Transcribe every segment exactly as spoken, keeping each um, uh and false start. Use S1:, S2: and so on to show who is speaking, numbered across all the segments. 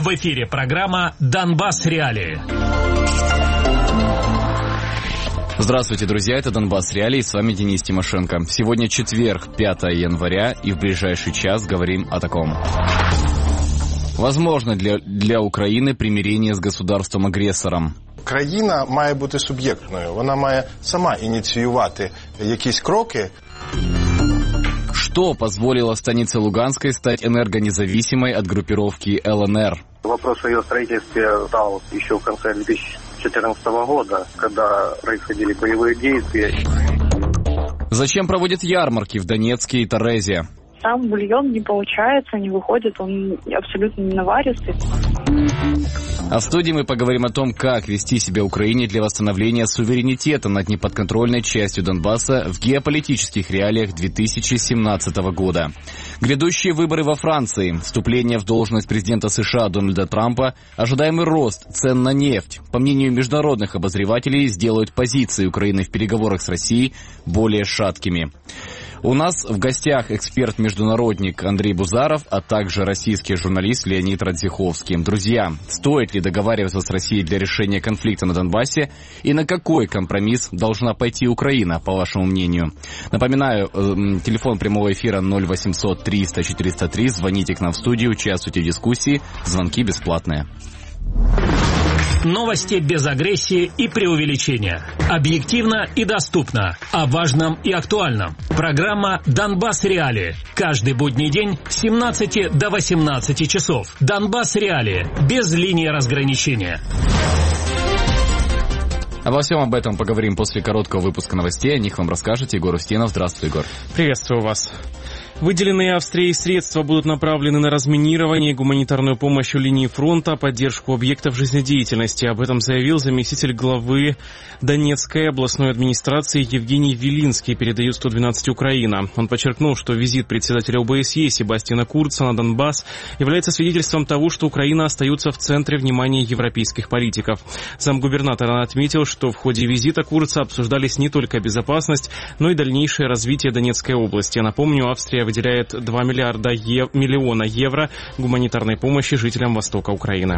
S1: В эфире программа «Донбасс. Реалии».
S2: Здравствуйте, друзья, это «Донбасс. Реалии», и с вами Денис Тимошенко. Сегодня четверг, пятое января, и в ближайший час говорим о таком. Возможно для, для Украины примирение с государством-агресором.
S3: Країна має бути суб'єктною, вона має сама ініціювати якісь кроки.
S2: Что позволило станице Луганской стать энергонезависимой от группировки ЛНР?
S4: Вопрос о ее строительстве стал еще в конце две тысячи четырнадцатого года, когда происходили боевые действия.
S2: Зачем проводят ярмарки в Донецке и Торезе?
S5: Сам бульон не получается, не выходит, он абсолютно не наваристый.
S2: А в студии мы поговорим о том, как вести себя Украине для восстановления суверенитета над неподконтрольной частью Донбасса в геополитических реалиях две тысячи семнадцатого года. Грядущие выборы во Франции, вступление в должность президента США Дональда Трампа, ожидаемый рост цен на нефть, по мнению международных обозревателей, сделают позиции Украины в переговорах с Россией более шаткими. У нас в гостях эксперт-международник Андрей Бузаров, а также российский журналист Леонид Радзиховский. Друзья, стоит ли договариваться с Россией для решения конфликта на Донбассе и на какой компромисс должна пойти Украина, по вашему мнению? Напоминаю, телефон прямого эфира ноль восемьсот триста четыреста три, звоните к нам в студию, участвуйте в дискуссии, звонки бесплатные.
S1: Новости без агрессии и преувеличения. Объективно и доступно. О важном и актуальном. Программа «Донбасс. Реалии». Каждый будний день с семнадцати до восемнадцати часов. «Донбасс. Реалии». Без линии разграничения.
S2: Обо всем об этом поговорим после короткого выпуска новостей. О них вам расскажет Егор Устинов. Здравствуй, Егор.
S6: Приветствую вас. Выделенные Австрией средства будут направлены на разминирование, гуманитарную помощь у линии фронта, поддержку объектов жизнедеятельности. Об этом заявил заместитель главы Донецкой областной администрации Евгений Велинский, передает сто двенадцать Украина. Он подчеркнул, что визит председателя ОБСЕ Себастьяна Курца на Донбасс является свидетельством того, что Украина остается в центре внимания европейских политиков. Замгубернатора отметил, что в ходе визита Курца обсуждались не только безопасность, но и дальнейшее развитие Донецкой области. Напомню, Австрия выделяет два миллиарда ев... миллиона евро гуманитарной помощи жителям востока Украины.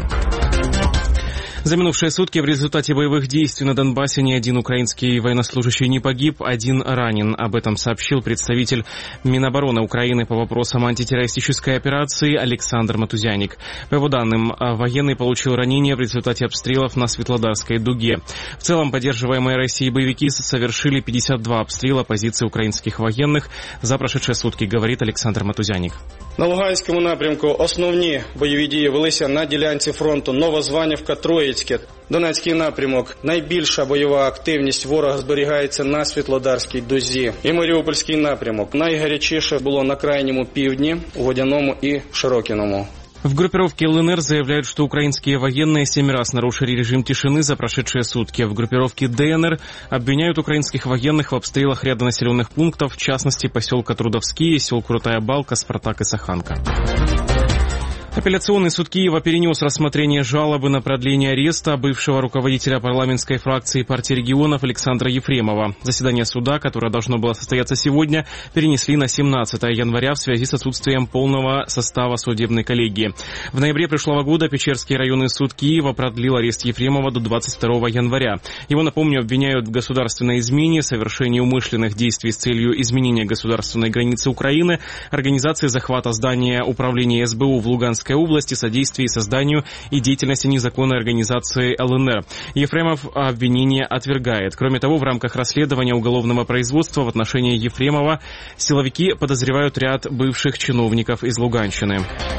S6: За минувшие сутки в результате боевых действий на Донбассе ни один украинский военнослужащий не погиб, один ранен. Об этом сообщил представитель Минобороны Украины по вопросам антитеррористической операции Александр Матузяник. По его данным, военный получил ранение в результате обстрелов на Светлодарской дуге. В целом, поддерживаемые Россией боевики совершили пятьдесят два обстрела позиций украинских военных за прошедшие сутки, говорит Александр Матузяник.
S7: На Луганському напрямку основні бойові дії велися на ділянці фронту Новозванівка-Троїцьке. Донецький напрямок. Найбільша бойова активність ворога зберігається на Світлодарській дузі. І Маріупольський напрямок. Найгарячіше було на крайньому півдні, у Водяному і Широкіному.
S6: В группировке ЛНР заявляют, что украинские военные семь раз нарушили режим тишины за прошедшие сутки. В группировке ДНР обвиняют украинских военных в обстрелах ряда населенных пунктов, в частности поселка Трудовские, сел Крутая Балка, Спартак и Саханка. Апелляционный суд Киева перенес рассмотрение жалобы на продление ареста бывшего руководителя парламентской фракции партии регионов Александра Ефремова. Заседание суда, которое должно было состояться сегодня, перенесли на семнадцатое января в связи с отсутствием полного состава судебной коллегии. В ноябре прошлого года Печерский районный суд Киева продлил арест Ефремова до двадцать второго января. Его, напомню, обвиняют в государственной измене, совершении умышленных действий с целью изменения государственной границы Украины, организации захвата здания управления СБУ в Луганской области, содействии созданию и деятельности незаконной организации ЛНР. Ефремов обвинение отвергает. Кроме того, в рамках расследования уголовного производства в отношении Ефремова силовики подозревают ряд бывших чиновников из Луганщины.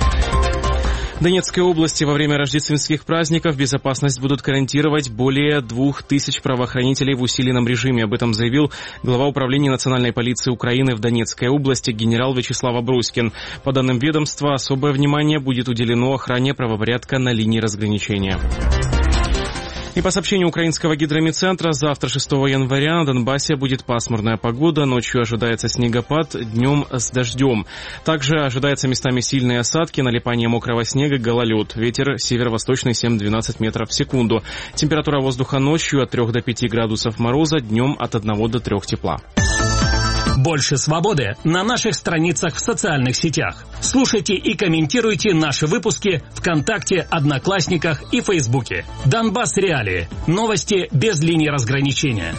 S6: В Донецкой области во время рождественских праздников безопасность будут гарантировать более двух тысяч правоохранителей в усиленном режиме. Об этом заявил глава управления национальной полиции Украины в Донецкой области генерал Вячеслав Абруськин. По данным ведомства, особое внимание будет уделено охране правопорядка на линии разграничения. И по сообщению украинского гидромедцентра, завтра, шестого января, на Донбассе будет пасмурная погода, ночью ожидается снегопад, днем с дождем. Также ожидается местами сильные осадки, налипание мокрого снега, гололед. Ветер северо-восточный семь-двенадцать метров в секунду. Температура воздуха ночью от трёх до пяти градусов мороза, днем от одного до трёх тепла.
S1: Больше свободы на наших страницах в социальных сетях. Слушайте и комментируйте наши выпуски ВКонтакте, Одноклассниках и Фейсбуке. Донбасс Реалии. Новости без линии разграничения.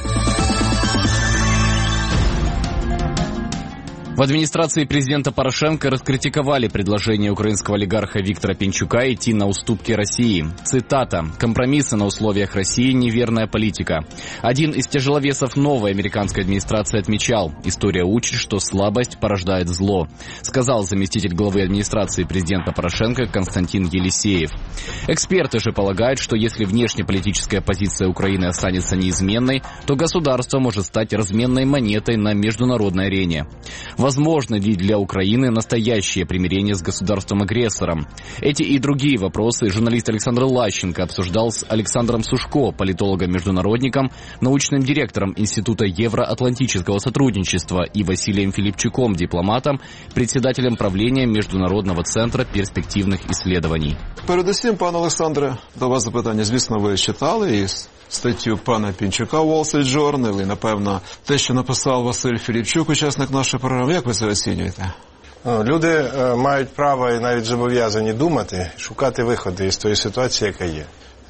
S2: В администрации президента Порошенко раскритиковали предложение украинского олигарха Виктора Пинчука идти на уступки России. Цитата. «Компромиссы на условиях России – неверная политика». Один из тяжеловесов новой американской администрации отмечал: «История учит, что слабость порождает зло», сказал заместитель главы администрации президента Порошенко Константин Елисеев. Эксперты же полагают, что если внешнеполитическая позиция Украины останется неизменной, то государство может стать разменной монетой на международной арене. Возможно ли для Украины настоящее примирение с государством-агрессором? Эти и другие вопросы журналист Александр Лащенко обсуждал с Александром Сушко, политологом-международником, научным директором Института евроатлантического сотрудничества, и Василием Филипчуком, дипломатом, председателем правления Международного центра перспективних исследований.
S8: Передусім, пане Олександре, до вас запитання. Звісно, ви читали і статтю пана Пінчука в Wall Street Journal, і, напевно, те, що написав Василь Філіпчук, учасник нашої програми. Як ви це оцінюєте?
S3: Люди мають право і навіть зобов'язані думати, шукати виходи із тої ситуації, яка є.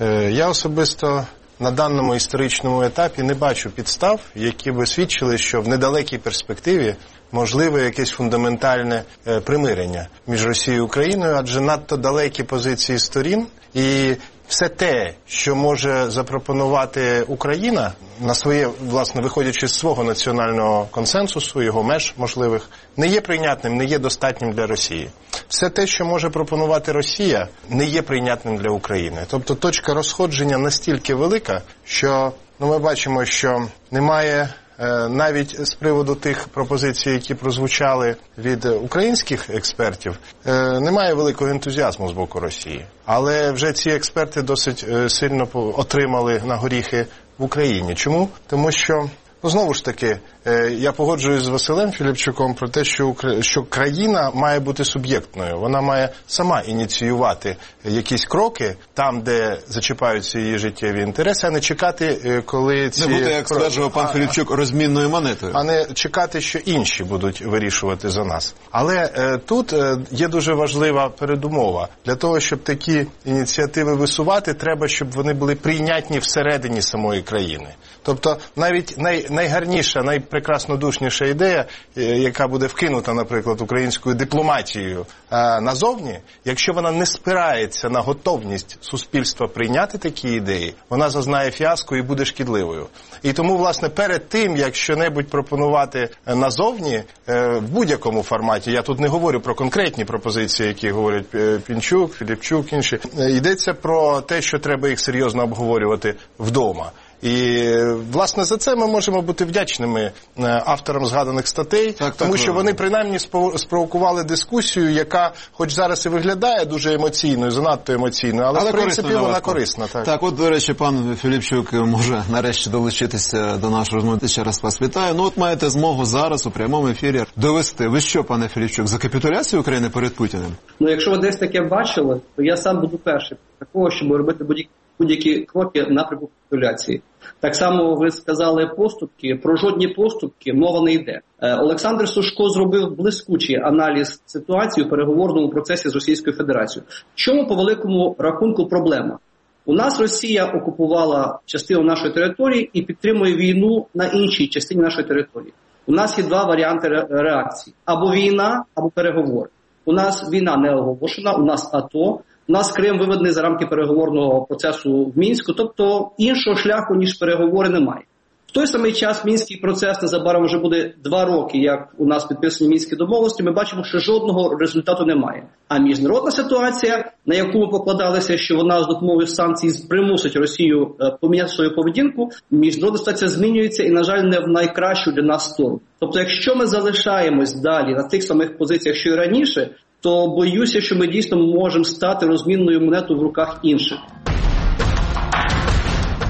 S3: Я особисто на даному історичному етапі не бачу підстав, які би свідчили, що в недалекій перспективі можливе якесь фундаментальне примирення між Росією і Україною, адже надто далекі позиції сторін, і все те, що може запропонувати Україна на своє, власне, виходячи з свого національного консенсусу, його меж можливих, не є прийнятним, не є достатнім для Росії. Все те, що може пропонувати Росія, не є прийнятним для України. Тобто точка розходження настільки велика, що ну, ми бачимо, що немає навіть з приводу тих пропозицій, які прозвучали від українських експертів, немає великого ентузіазму з боку Росії. Але вже ці експерти досить сильно отримали на горіхи в Україні. Чому? Тому що, ну, знову ж таки, я погоджуюсь з Василем Філіпчуком про те, що, що країна має бути суб'єктною. Вона має сама ініціювати якісь кроки там, де зачіпаються її життєві інтереси, а не чекати, коли ці...
S8: Не бути, як стверджував пан Філіпчук, розмінною монетою.
S3: А не чекати, що інші будуть вирішувати за нас. Але е, тут е, є дуже важлива передумова. Для того, щоб такі ініціативи висувати, треба, щоб вони були прийнятні всередині самої країни. Тобто навіть най, найгарніша, найпрекраснодушніша ідея, яка буде вкинута, наприклад, українською дипломатією назовні, якщо вона не спирається на готовність суспільства прийняти такі ідеї, вона зазнає фіаско і буде шкідливою. І тому, власне, перед тим, як що-небудь пропонувати назовні, в будь-якому форматі, я тут не говорю про конкретні пропозиції, які говорять Пінчук, Філіпчук, інші, йдеться про те, що треба їх серйозно обговорювати вдома. І, власне, за це ми можемо бути вдячними авторам згаданих статей, так, тому так, що вони принаймні спровокували дискусію, яка хоч зараз і виглядає дуже емоційною, занадто емоційною, але, але в принципі вона корисна. Так.
S8: так, от, до речі, пан Філіпчук може нарешті долучитися до нашого розмови. Ще раз вас вітаю. Ну, от маєте змогу зараз у прямому ефірі довести. Ви що, пане Філіпчук, за капітуляцію України перед Путіним?
S9: Ну, якщо ви десь таке бачили, то я сам буду перший. Такого, щоб робити будь-які будь-які кроки напрямку капітуляції. Так само ви сказали поступки, про жодні поступки мова не йде. Олександр Сушко зробив блискучий аналіз ситуації у переговорному процесі з Російською Федерацією. В чому по великому рахунку проблема? У нас Росія окупувала частину нашої території і підтримує війну на іншій частині нашої території. У нас є два варіанти реакції. Або війна, або переговори. У нас війна не оголошена, у нас АТО. У нас Крим виведений за рамки переговорного процесу в Мінську, тобто іншого шляху, ніж переговори, немає. В той самий час Мінський процес незабаром вже буде два роки, як у нас підписані Мінські домовленості, ми бачимо, що жодного результату немає. А міжнародна ситуація, на яку ми покладалися, що вона з допомогою санкцій примусить Росію поміняти свою поведінку, міжнародна ситуація змінюється і, на жаль, не в найкращу для нас сторону. Тобто, якщо ми залишаємось далі на тих самих позиціях, що і раніше, то боюся, що ми дійсно можемо стати розмінною монетою в руках інших.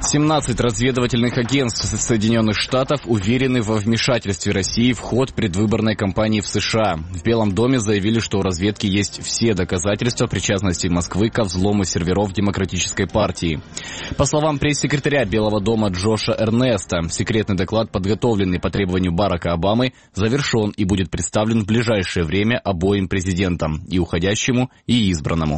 S2: семнадцать разведывательных агентств Соединенных Штатов уверены во вмешательстве России в ход предвыборной кампании в США. В Белом доме заявили, что у разведки есть все доказательства причастности Москвы ко взлому серверов Демократической партии. По словам пресс-секретаря Белого дома Джоша Эрнеста, секретный доклад, подготовленный по требованию Барака Обамы, завершен и будет представлен в ближайшее время обоим президентам, и уходящему, и избранному.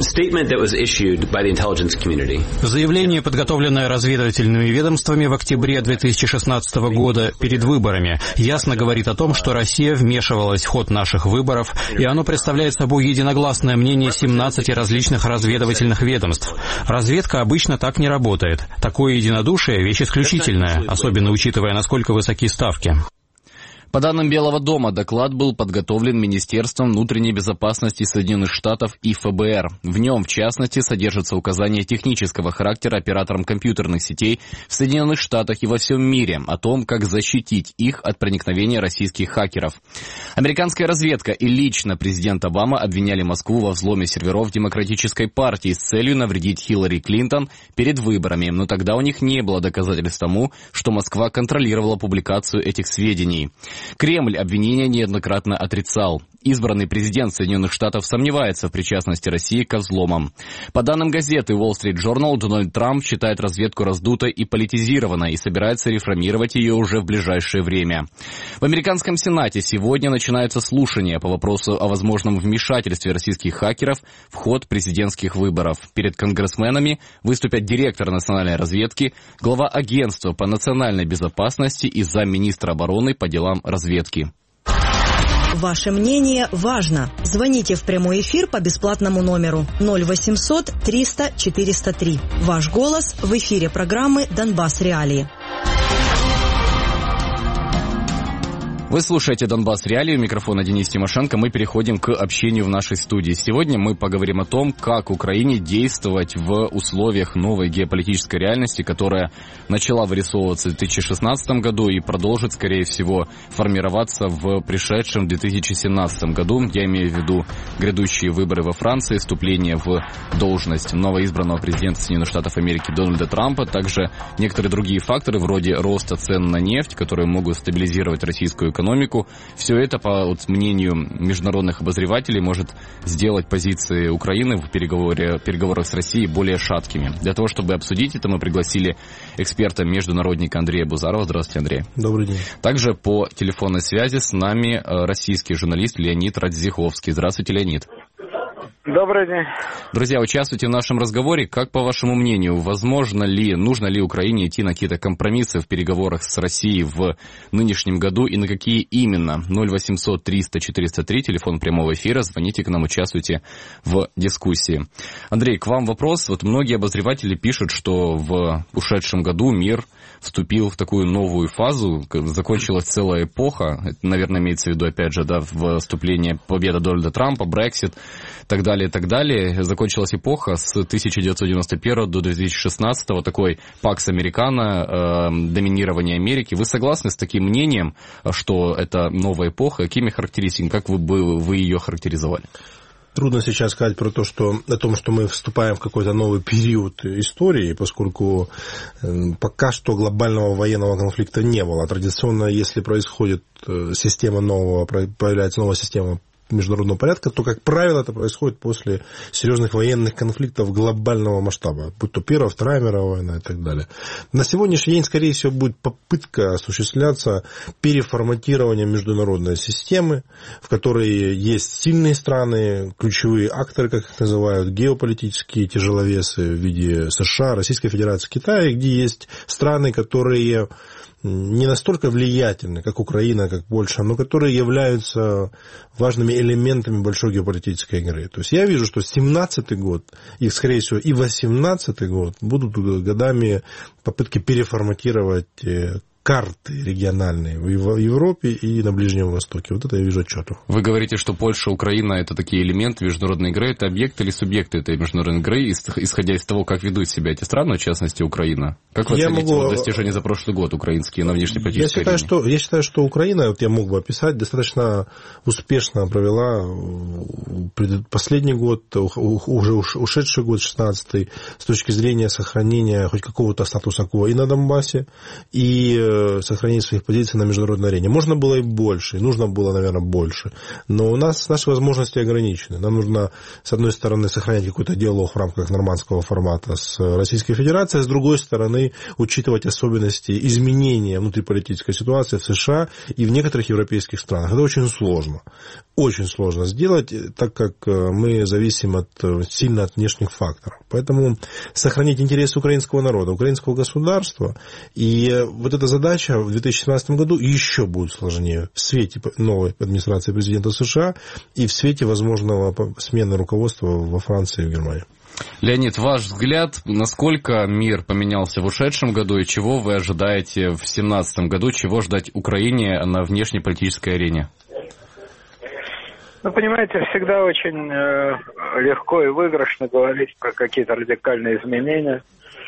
S10: Заявление, подготовленное разведывательными ведомствами в октябре две тысячи шестнадцатого года перед выборами, ясно говорит о том, что Россия вмешивалась в ход наших выборов, и оно представляет собой единогласное мнение семнадцати различных разведывательных ведомств. Разведка обычно так не работает. Такое единодушие – вещь исключительная, особенно учитывая, насколько высоки ставки.
S2: По данным Белого дома, доклад был подготовлен Министерством внутренней безопасности Соединенных Штатов и эф бэ эр. В нем, в частности, содержатся указания технического характера операторам компьютерных сетей в Соединенных Штатах и во всем мире о том, как защитить их от проникновения российских хакеров. Американская разведка и лично президент Обама обвиняли Москву во взломе серверов Демократической партии с целью навредить Хиллари Клинтон перед выборами, но тогда у них не было доказательств тому, что Москва контролировала публикацию этих сведений. Кремль обвинения неоднократно отрицал. Избранный президент Соединенных Штатов сомневается в причастности России ко взломам. По данным газеты Wall Street Journal, Дональд Трамп считает разведку раздутой и политизированной и собирается реформировать ее уже в ближайшее время. В американском Сенате сегодня начинаются слушания по вопросу о возможном вмешательстве российских хакеров в ход президентских выборов. Перед конгрессменами выступят директор национальной разведки, глава агентства по национальной безопасности и замминистра обороны по делам разведки.
S11: Ваше мнение важно. Звоните в прямой эфир по бесплатному номеру ноль восемьсот триста четыреста три. Ваш голос в эфире программы «Донбасс Реалии».
S2: Вы слушаете «Донбасс Реалии», у микрофона Денис Тимошенко. Мы переходим к общению в нашей студии. Сегодня мы поговорим о том, как Украине действовать в условиях новой геополитической реальности, которая начала вырисовываться в две тысячи шестнадцатом году и продолжит, скорее всего, формироваться в пришедшем две тысячи семнадцатом году. Я имею в виду грядущие выборы во Франции, вступление в должность новоизбранного президента Соединенных Штатов Америки Дональда Трампа, также некоторые другие факторы, вроде роста цен на нефть, которые могут стабилизировать российскую экономику. экономику. Все это, по вот, мнению международных обозревателей, может сделать позиции Украины в переговоре, переговорах с Россией более шаткими. Для того, чтобы обсудить это, мы пригласили эксперта-международника Андрея Бузарова. Здравствуйте, Андрей.
S12: Добрый день.
S2: Также по телефонной связи с нами российский журналист Леонид Радзиховский. Здравствуйте, Леонид.
S13: Добрый день.
S2: Друзья, участвуйте в нашем разговоре. Как, по вашему мнению, возможно ли, нужно ли Украине идти на какие-то компромиссы в переговорах с Россией в нынешнем году и на какие именно? ноль восемьсот триста четыреста три, телефон прямого эфира. Звоните к нам, участвуйте в дискуссии. Андрей, к вам вопрос. Вот многие обозреватели пишут, что в ушедшем году мир вступил в такую новую фазу, закончилась целая эпоха. Это, наверное, имеется в виду, опять же, да, вступление, победа Дональда Трампа, Брексит, так далее, так далее. Закончилась эпоха с тысяча девятьсот девяносто первого до две тысячи шестнадцатого, такой пакс американо, э, доминирование Америки. Вы согласны с таким мнением, что это новая эпоха? Какими характеристиками, как вы бы вы ее характеризовали?
S12: Трудно сейчас сказать про то, что, о том, что мы вступаем в какой-то новый период истории, поскольку пока что глобального военного конфликта не было. Традиционно, если происходит система нового, появляется новая система международного порядка, то, как правило, это происходит после серьезных военных конфликтов глобального масштаба, будь то Первая, Вторая мировая война и так далее. На сегодняшний день, скорее всего, будет попытка осуществляться переформатирования международной системы, в которой есть сильные страны, ключевые акторы, как их называют, геополитические тяжеловесы в виде США, Российской Федерации, Китая, где есть страны, которые не настолько влиятельны, как Украина, как Польша, но которые являются важными элементами большой геополитической игры. То есть я вижу, что семнадцатый год, и, скорее всего, и восемнадцатый год будут годами попытки переформатировать карты региональные в Европе и на Ближнем Востоке. Вот это я вижу отчету.
S2: Вы говорите, что Польша, Украина — это такие элементы международной игры. Это объекты или субъекты этой международной игры, исходя из того, как ведут себя эти страны, в частности, Украина? Как вы я оцените могу... достижения за прошлый год украинские на внешнеполитической
S12: я считаю, что, я считаю, что Украина, вот я мог бы описать, достаточно успешно провела последний год, уже ушедший год, шестнадцатый, с точки зрения сохранения хоть какого-то статуса кво и на Донбассе, и сохранить своих позиций на международной арене. Можно было и больше, и нужно было, наверное, больше. Но у нас наши возможности ограничены. Нам нужно, с одной стороны, сохранять какой-то диалог в рамках нормандского формата с Российской Федерацией, а с другой стороны, учитывать особенности изменения внутриполитической ситуации в США и в некоторых европейских странах. Это очень сложно. Очень сложно сделать, так как мы зависим от, сильно от внешних факторов. Поэтому сохранить интересы украинского народа, украинского государства, и вот эта задача в две тысячи семнадцатом году еще будет сложнее в свете новой администрации президента США и в свете возможного смены руководства во Франции и в Германии.
S2: Леонид, ваш взгляд, насколько мир поменялся в ушедшем году и чего вы ожидаете в две тысячи семнадцатом году, чего ждать Украине на внешнеполитической арене?
S13: Ну, понимаете, всегда очень э, легко и выигрышно говорить про какие-то радикальные изменения.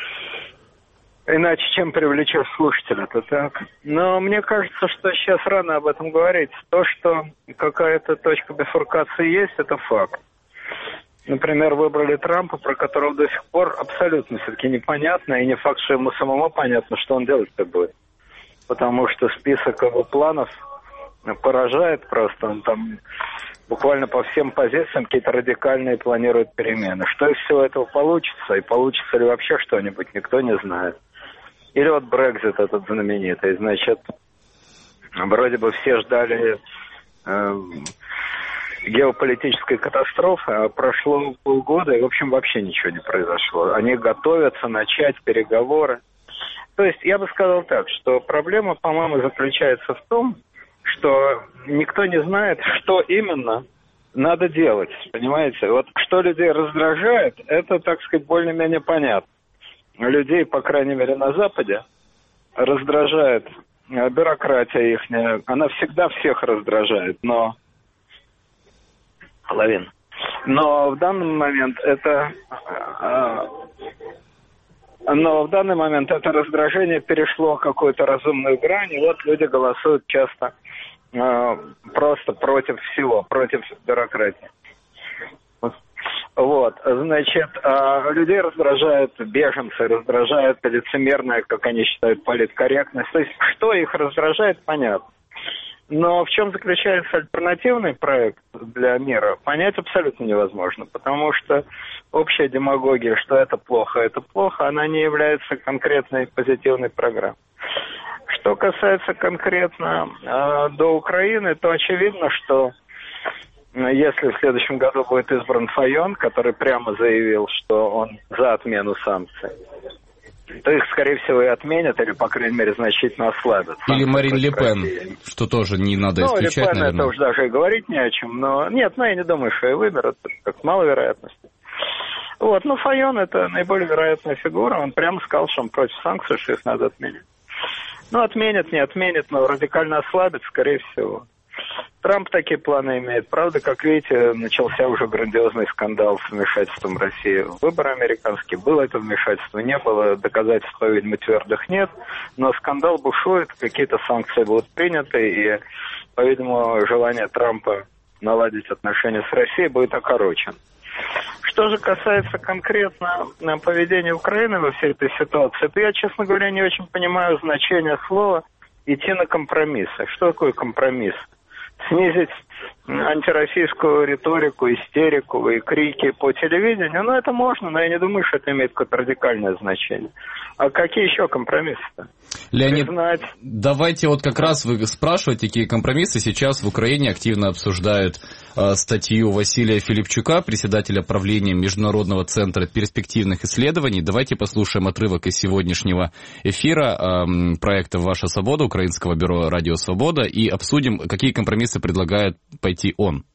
S13: Иначе чем привлечешь слушателя, то так. Но мне кажется, что сейчас рано об этом говорить. То, что какая-то точка бифуркации есть, это факт. Например, выбрали Трампа, про которого до сих пор абсолютно все-таки непонятно, и не факт, что ему самому понятно, что он делать-то будет. Потому что список его планов поражает просто. Он там буквально по всем позициям какие-то радикальные планирует перемены. Что из всего этого получится, и получится ли вообще что-нибудь, никто не знает. Или вот Брексит этот знаменитый, значит, вроде бы все ждали э, геополитической катастрофы, а прошло полгода, и, в общем, вообще ничего не произошло. Они готовятся начать переговоры. То есть, я бы сказал так, что проблема, по-моему, заключается в том, что никто не знает, что именно надо делать, понимаете? Вот что людей раздражает, это, так сказать, более-менее понятно. Людей, по крайней мере, на Западе раздражает бюрократия ихняя. Она всегда всех раздражает, но... Половина. Но в данный момент это... Но в данный момент это раздражение перешло какую-то разумную грань, и вот люди голосуют часто просто против всего, против бюрократии. Вот, значит, людей раздражают беженцы, раздражает лицемерная, как они считают, политкорректность. То есть, что их раздражает, понятно. Но в чем заключается альтернативный проект для мира, понять абсолютно невозможно, потому что общая демагогия, что это плохо, это плохо, она не является конкретной позитивной программой. Что касается конкретно э, до Украины, то очевидно, что если в следующем году будет избран Файон, который прямо заявил, что он за отмену санкций, то их, скорее всего, и отменят, или, по крайней мере, значительно ослабят.
S2: Или Марин Ле Пен, что тоже не надо
S13: ну,
S2: исключать,
S13: Ле Пен,
S2: наверное.
S13: это уж даже и говорить не о чем, но нет, ну, я не думаю, что и выберут, это как маловероятность. Вот, ну, Файон — это наиболее вероятная фигура, он прямо сказал, что он против санкций, что их надо отменить. Ну, отменят, не отменят, но радикально ослабят, скорее всего. Трамп такие планы имеет. Правда, как видите, начался уже грандиозный скандал с вмешательством России в выборы американские. Было это вмешательство, не было, доказательств, видимо, твердых нет. Но скандал бушует, какие-то санкции будут приняты, и, по-видимому, желание Трампа наладить отношения с Россией будет окорочено. Что же касается конкретно поведения Украины во всей этой ситуации, то я, честно говоря, не очень понимаю значение слова «идти на компромиссы». Что такое компромисс? Снизить антироссийскую риторику, истерику и крики по телевидению, ну, это можно, но я не думаю, что это имеет какое-то радикальное значение. А какие еще компромиссы-то?
S2: Леонид,
S13: Признать...
S2: давайте вот как раз вы спрашиваете, какие компромиссы. Сейчас в Украине активно обсуждают э, статью Василия Филипчука, председателя правления Международного центра перспективных исследований. Давайте послушаем отрывок из сегодняшнего эфира э, проекта «Ваша свобода», Украинского бюро «Радио Свобода», и обсудим, какие компромиссы предлагает пойти он.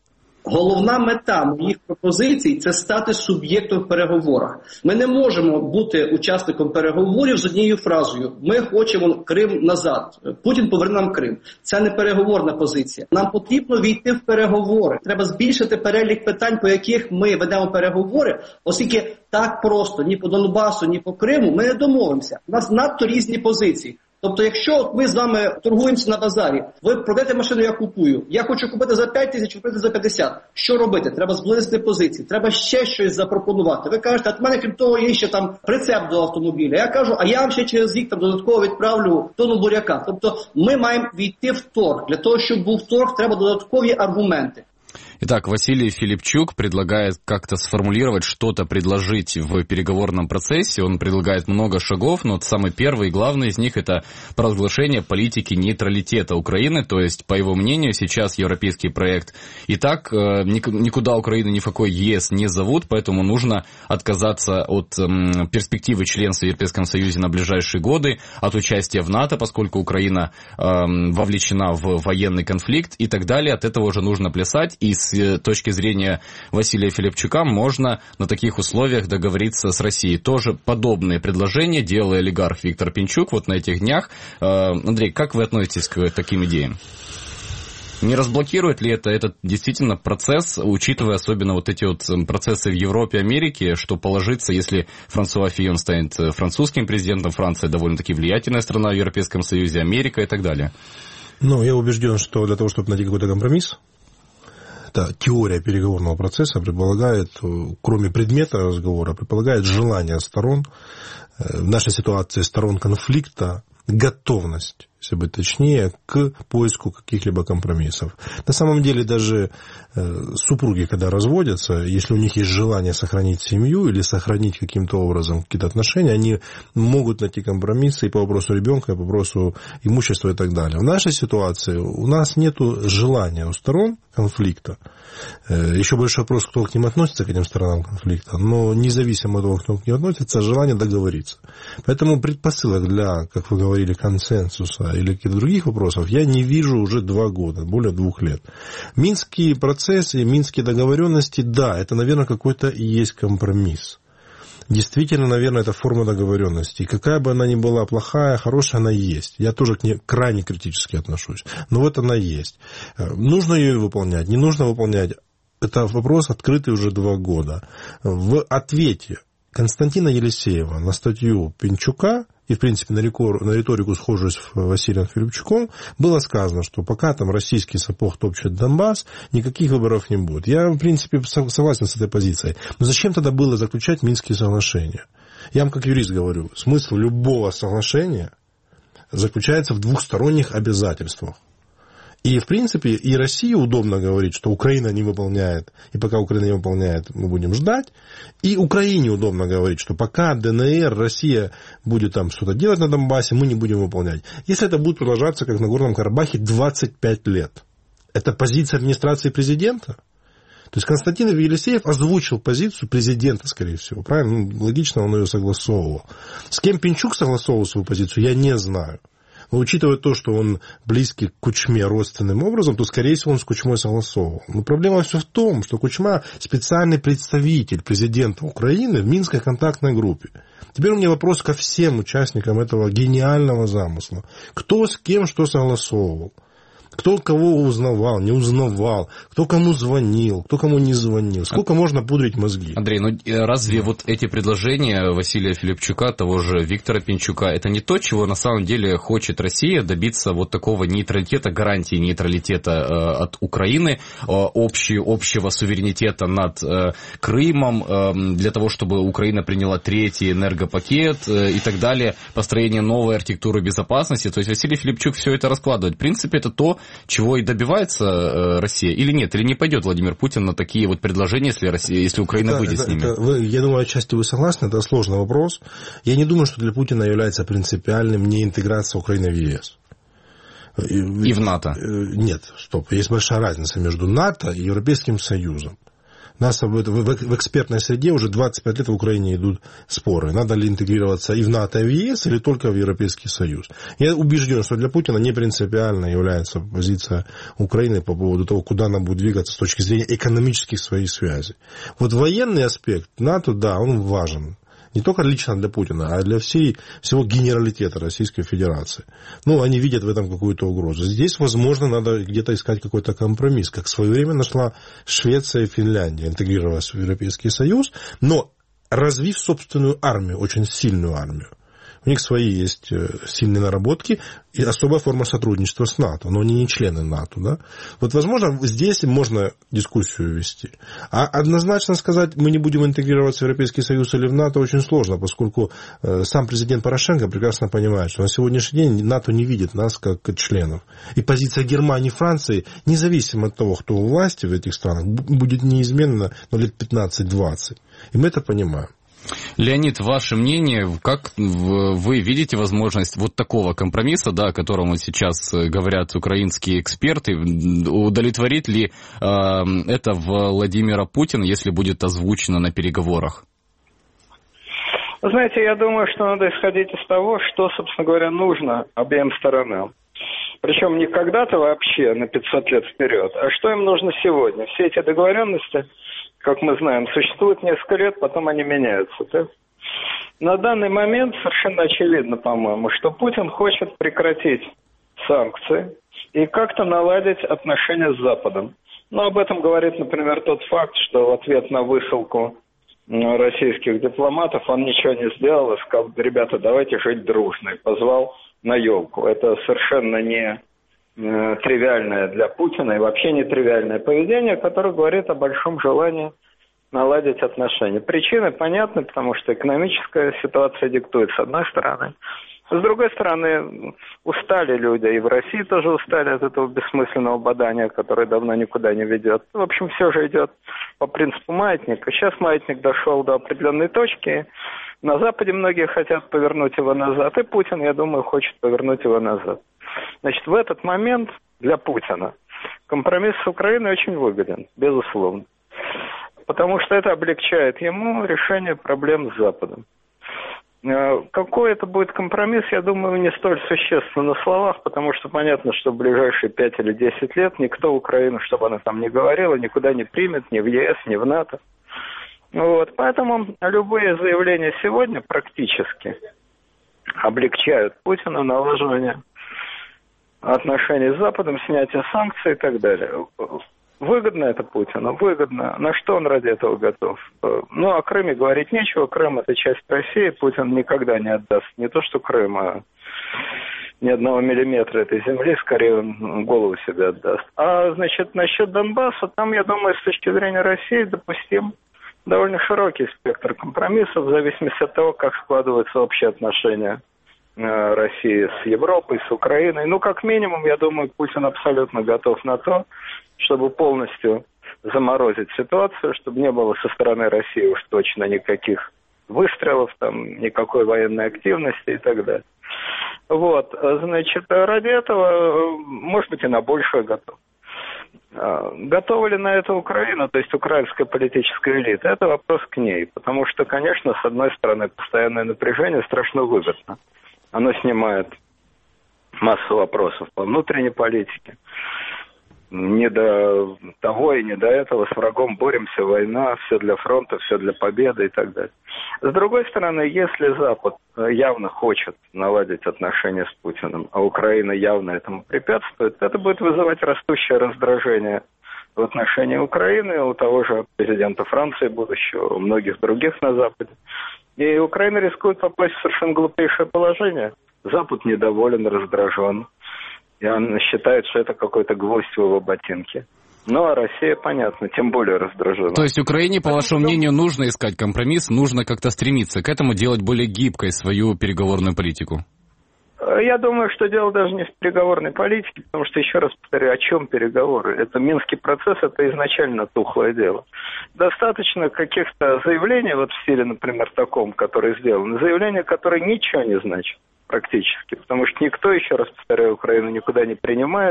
S9: Головна мета моїх пропозицій – це стати суб'єктом в переговорах. Ми не можемо бути учасником переговорів з однією фразою «ми хочемо Крим назад, Путін поверне нам Крим». Це не переговорна позиція. Нам потрібно війти в переговори. Треба збільшити перелік питань, по яких ми ведемо переговори, оскільки так просто ні по Донбасу, ні по Криму ми не домовимося. У нас надто різні позиції. Тобто, якщо ми з вами торгуємося на базарі, ви продаєте машину, я купую, я хочу купити за п'ять тисяч, купити за п'ятдесят. Що робити? Треба зблизити позиції, треба ще щось запропонувати. Ви кажете, а в мене крім того є ще там прицеп до автомобіля. Я кажу, а я вам ще через рік там додатково відправлю тонну буряка. Тобто, ми маємо війти в торг. Для того, щоб був торг, треба додаткові аргументи.
S2: Итак, Василий Филипчук предлагает как-то сформулировать, что-то предложить в переговорном процессе. Он предлагает много шагов, но самый первый и главный из них – это провозглашение политики нейтралитета Украины. То есть, по его мнению, сейчас европейский проект и так никуда Украину ни в какой ЕС не зовут, поэтому нужно отказаться от перспективы членства в Европейском Союзе на ближайшие годы, от участия в НАТО, поскольку Украина вовлечена в военный конфликт и так далее. От этого уже нужно плясать. И с точки зрения Василия Филипчука можно на таких условиях договориться с Россией. Тоже подобные предложения делал олигарх Виктор Пинчук вот на этих днях. Андрей, как вы относитесь к таким идеям? Не разблокирует ли это этот действительно процесс, учитывая особенно вот эти вот процессы в Европе и Америке, что положится, если Франсуа Фийон станет французским президентом, Франция довольно-таки влиятельная страна в Европейском Союзе, Америка и так далее?
S12: Ну, я убежден, что для того, чтобы найти какой-то компромисс, да, теория переговорного процесса предполагает, кроме предмета разговора, предполагает желание сторон, в нашей ситуации сторон конфликта, готовность, если быть точнее, к поиску каких-либо компромиссов. На самом деле даже э, супруги, когда разводятся, если у них есть желание сохранить семью или сохранить каким-то образом какие-то отношения, они могут найти компромиссы и по вопросу ребенка, и по вопросу имущества и так далее. В нашей ситуации у нас нет желания у сторон конфликта. Э, еще больше вопрос, кто к ним относится, к этим сторонам конфликта, но независимо от того, кто к ним относится, желание договориться. Поэтому предпосылок для, как вы говорили, консенсуса или каких-то других вопросов я не вижу уже два года, более двух лет. Минские процессы, минские договоренности, да, это, наверное, какой-то и есть компромисс. Действительно, наверное, это форма договоренности. И какая бы она ни была плохая, хорошая, она есть. Я тоже к ней крайне критически отношусь. Но вот она есть. Нужно ее выполнять, не нужно выполнять. Это вопрос открытый уже два года. В ответе Константина Елисеева на статью Пинчука и, в принципе, на риторику, схожую с Василием Филипчуком, было сказано, что пока там российский сапог топчет Донбасс, никаких выборов не будет. Я, в принципе, согласен с этой позицией. Но зачем тогда было заключать Минские соглашения? Я вам, как юрист, говорю, смысл любого соглашения заключается в двухсторонних обязательствах. И, в принципе, и России удобно говорить, что Украина не выполняет, и пока Украина не выполняет, мы будем ждать. И Украине удобно говорить, что пока ДНР, Россия будет там что-то делать на Донбассе, мы не будем выполнять. Если это будет продолжаться, как на Горном Карабахе, двадцать пять лет. Это позиция администрации президента? То есть Константин Елисеев озвучил позицию президента, скорее всего. Правильно? Ну, логично, он ее согласовывал. С кем Пинчук согласовывал свою позицию, я не знаю. Но учитывая то, что он близкий к Кучме родственным образом, то, скорее всего, он с Кучмой согласовывал. Но проблема все в том, что Кучма специальный представитель президента Украины в Минской контактной группе. Теперь у меня вопрос ко всем участникам этого гениального замысла. Кто с кем что согласовывал? Кто кого узнавал, не узнавал, кто кому звонил, кто кому не звонил. Сколько можно пудрить мозги?
S2: Андрей, ну разве да. вот эти предложения Василия Филипчука, того же Виктора Пинчука, это не то, чего на самом деле хочет Россия, добиться вот такого нейтралитета, гарантии нейтралитета э, от Украины, э, общий, общего суверенитета над э, Крымом, э, для того, чтобы Украина приняла третий энергопакет э, и так далее, построение новой архитектуры безопасности. То есть Василий Филипчук все это раскладывает. В принципе, это то, чего и добивается э, Россия, или нет? Или не пойдет Владимир Путин на такие вот предложения, если, Россия, если Украина это, выйдет это, с ними?
S12: Это, вы, я думаю, отчасти вы согласны, это сложный вопрос. Я не думаю, что для Путина является принципиальным не интеграция Украины в ЕС.
S2: И, и в НАТО?
S12: Нет, стоп. Есть большая разница между НАТО и Европейским Союзом. У нас в, в, в экспертной среде уже двадцать пять лет в Украине идут споры. Надо ли интегрироваться и в НАТО, и в ЕС, или только в Европейский Союз. Я убежден, что для Путина не принципиально является позиция Украины по поводу того, куда она будет двигаться с точки зрения экономических своих связей. Вот военный аспект НАТО, да, он важен. Не только лично для Путина, а для всей, всего генералитета Российской Федерации. Ну, они видят в этом какую-то угрозу. Здесь, возможно, надо где-то искать какой-то компромисс, как в свое время нашла Швеция и Финляндия, интегрировалась в Европейский Союз, но развив собственную армию, очень сильную армию. У них свои есть сильные наработки и особая форма сотрудничества с НАТО, но они не члены НАТО. Да? Вот, возможно, здесь можно дискуссию вести. А однозначно сказать, мы не будем интегрироваться в Европейский Союз или в НАТО, очень сложно, поскольку сам президент Порошенко прекрасно понимает, что на сегодняшний день НАТО не видит нас как членов. И позиция Германии и Франции, независимо от того, кто у власти в этих странах, будет неизменна ну, лет пятнадцать-двадцать. И мы это понимаем.
S2: Леонид, ваше мнение, как вы видите возможность вот такого компромисса, да, о котором сейчас говорят украинские эксперты, удовлетворит ли э, это Владимира Путина, если будет озвучено на переговорах?
S13: Вы знаете, я думаю, что надо исходить из того, что, собственно говоря, нужно обеим сторонам. Причем не когда-то вообще на пятьсот лет вперед, а что им нужно сегодня. Все эти договоренности, как мы знаем, существуют несколько лет, потом они меняются. Да? На данный момент совершенно очевидно, по-моему, что Путин хочет прекратить санкции и как-то наладить отношения с Западом. Но об этом говорит, например, тот факт, что в ответ на высылку российских дипломатов он ничего не сделал и сказал: ребята, давайте жить дружно, и позвал на елку. Это совершенно не э, тривиальное для Путина и вообще не тривиальное поведение, которое говорит о большом желании наладить отношения. Причины понятны, потому что экономическая ситуация диктует с одной стороны. С другой стороны, устали люди, и в России тоже устали от этого бессмысленного бадания, которое давно никуда не ведет. В общем, все же идет по принципу маятника. Сейчас маятник дошел до определенной точки. На Западе многие хотят повернуть его назад, и Путин, я думаю, хочет повернуть его назад. Значит, в этот момент для Путина компромисс с Украиной очень выгоден, безусловно. Потому что это облегчает ему решение проблем с Западом. Какой это будет компромисс, я думаю, не столь существенно на словах, потому что понятно, что в ближайшие пять или десять лет никто Украину, чтобы она там не говорила, никуда не примет, ни в ЕС, ни в НАТО. Вот, поэтому любые заявления сегодня практически облегчают Путина налаживание отношений с Западом, снятие санкций и так далее. Выгодно это Путину? Выгодно. На что он ради этого готов? Ну, о Крыме говорить нечего. Крым – это часть России. Путин никогда не отдаст не то что Крым, а ни одного миллиметра этой земли. Скорее, он голову себе отдаст. А, значит, насчет Донбасса, там, я думаю, с точки зрения России допустим довольно широкий спектр компромиссов в зависимости от того, как складываются общие отношения России с Европой, с Украиной. Ну, как минимум, я думаю, Путин абсолютно готов на то, чтобы полностью заморозить ситуацию, чтобы не было со стороны России уж точно никаких выстрелов, там, никакой военной активности и так далее. Вот, значит, ради этого, может быть, и на большее готов. Готова ли на это Украина, то есть украинская политическая элита? Это вопрос к ней, потому что, конечно, с одной стороны, постоянное напряжение страшно выгодно. Оно снимает массу вопросов по внутренней политике. Не до того и не до этого с врагом боремся, война, все для фронта, все для победы и так далее. С другой стороны, если Запад явно хочет наладить отношения с Путиным, а Украина явно этому препятствует, это будет вызывать растущее раздражение в отношении Украины, у того же президента Франции будущего, у многих других на Западе. И Украина рискует попасть в совершенно глупейшее положение. Запад недоволен, раздражен. И он считает, что это какой-то гвоздь в его ботинке. Ну, а Россия, понятно, тем более раздражена.
S2: То есть Украине, по вашему мнению, нужно искать компромисс, нужно как-то стремиться к этому, делать более гибкой свою переговорную политику?
S13: Я думаю, что дело даже не в переговорной политике, потому что, еще раз повторю, о чем переговоры? Это Минский процесс, это изначально тухлое дело. Достаточно каких-то заявлений, вот в стиле, например, таком, которые сделаны, заявления, которые ничего не значат практически, потому что никто, еще раз повторяю, Украину никуда не принимает,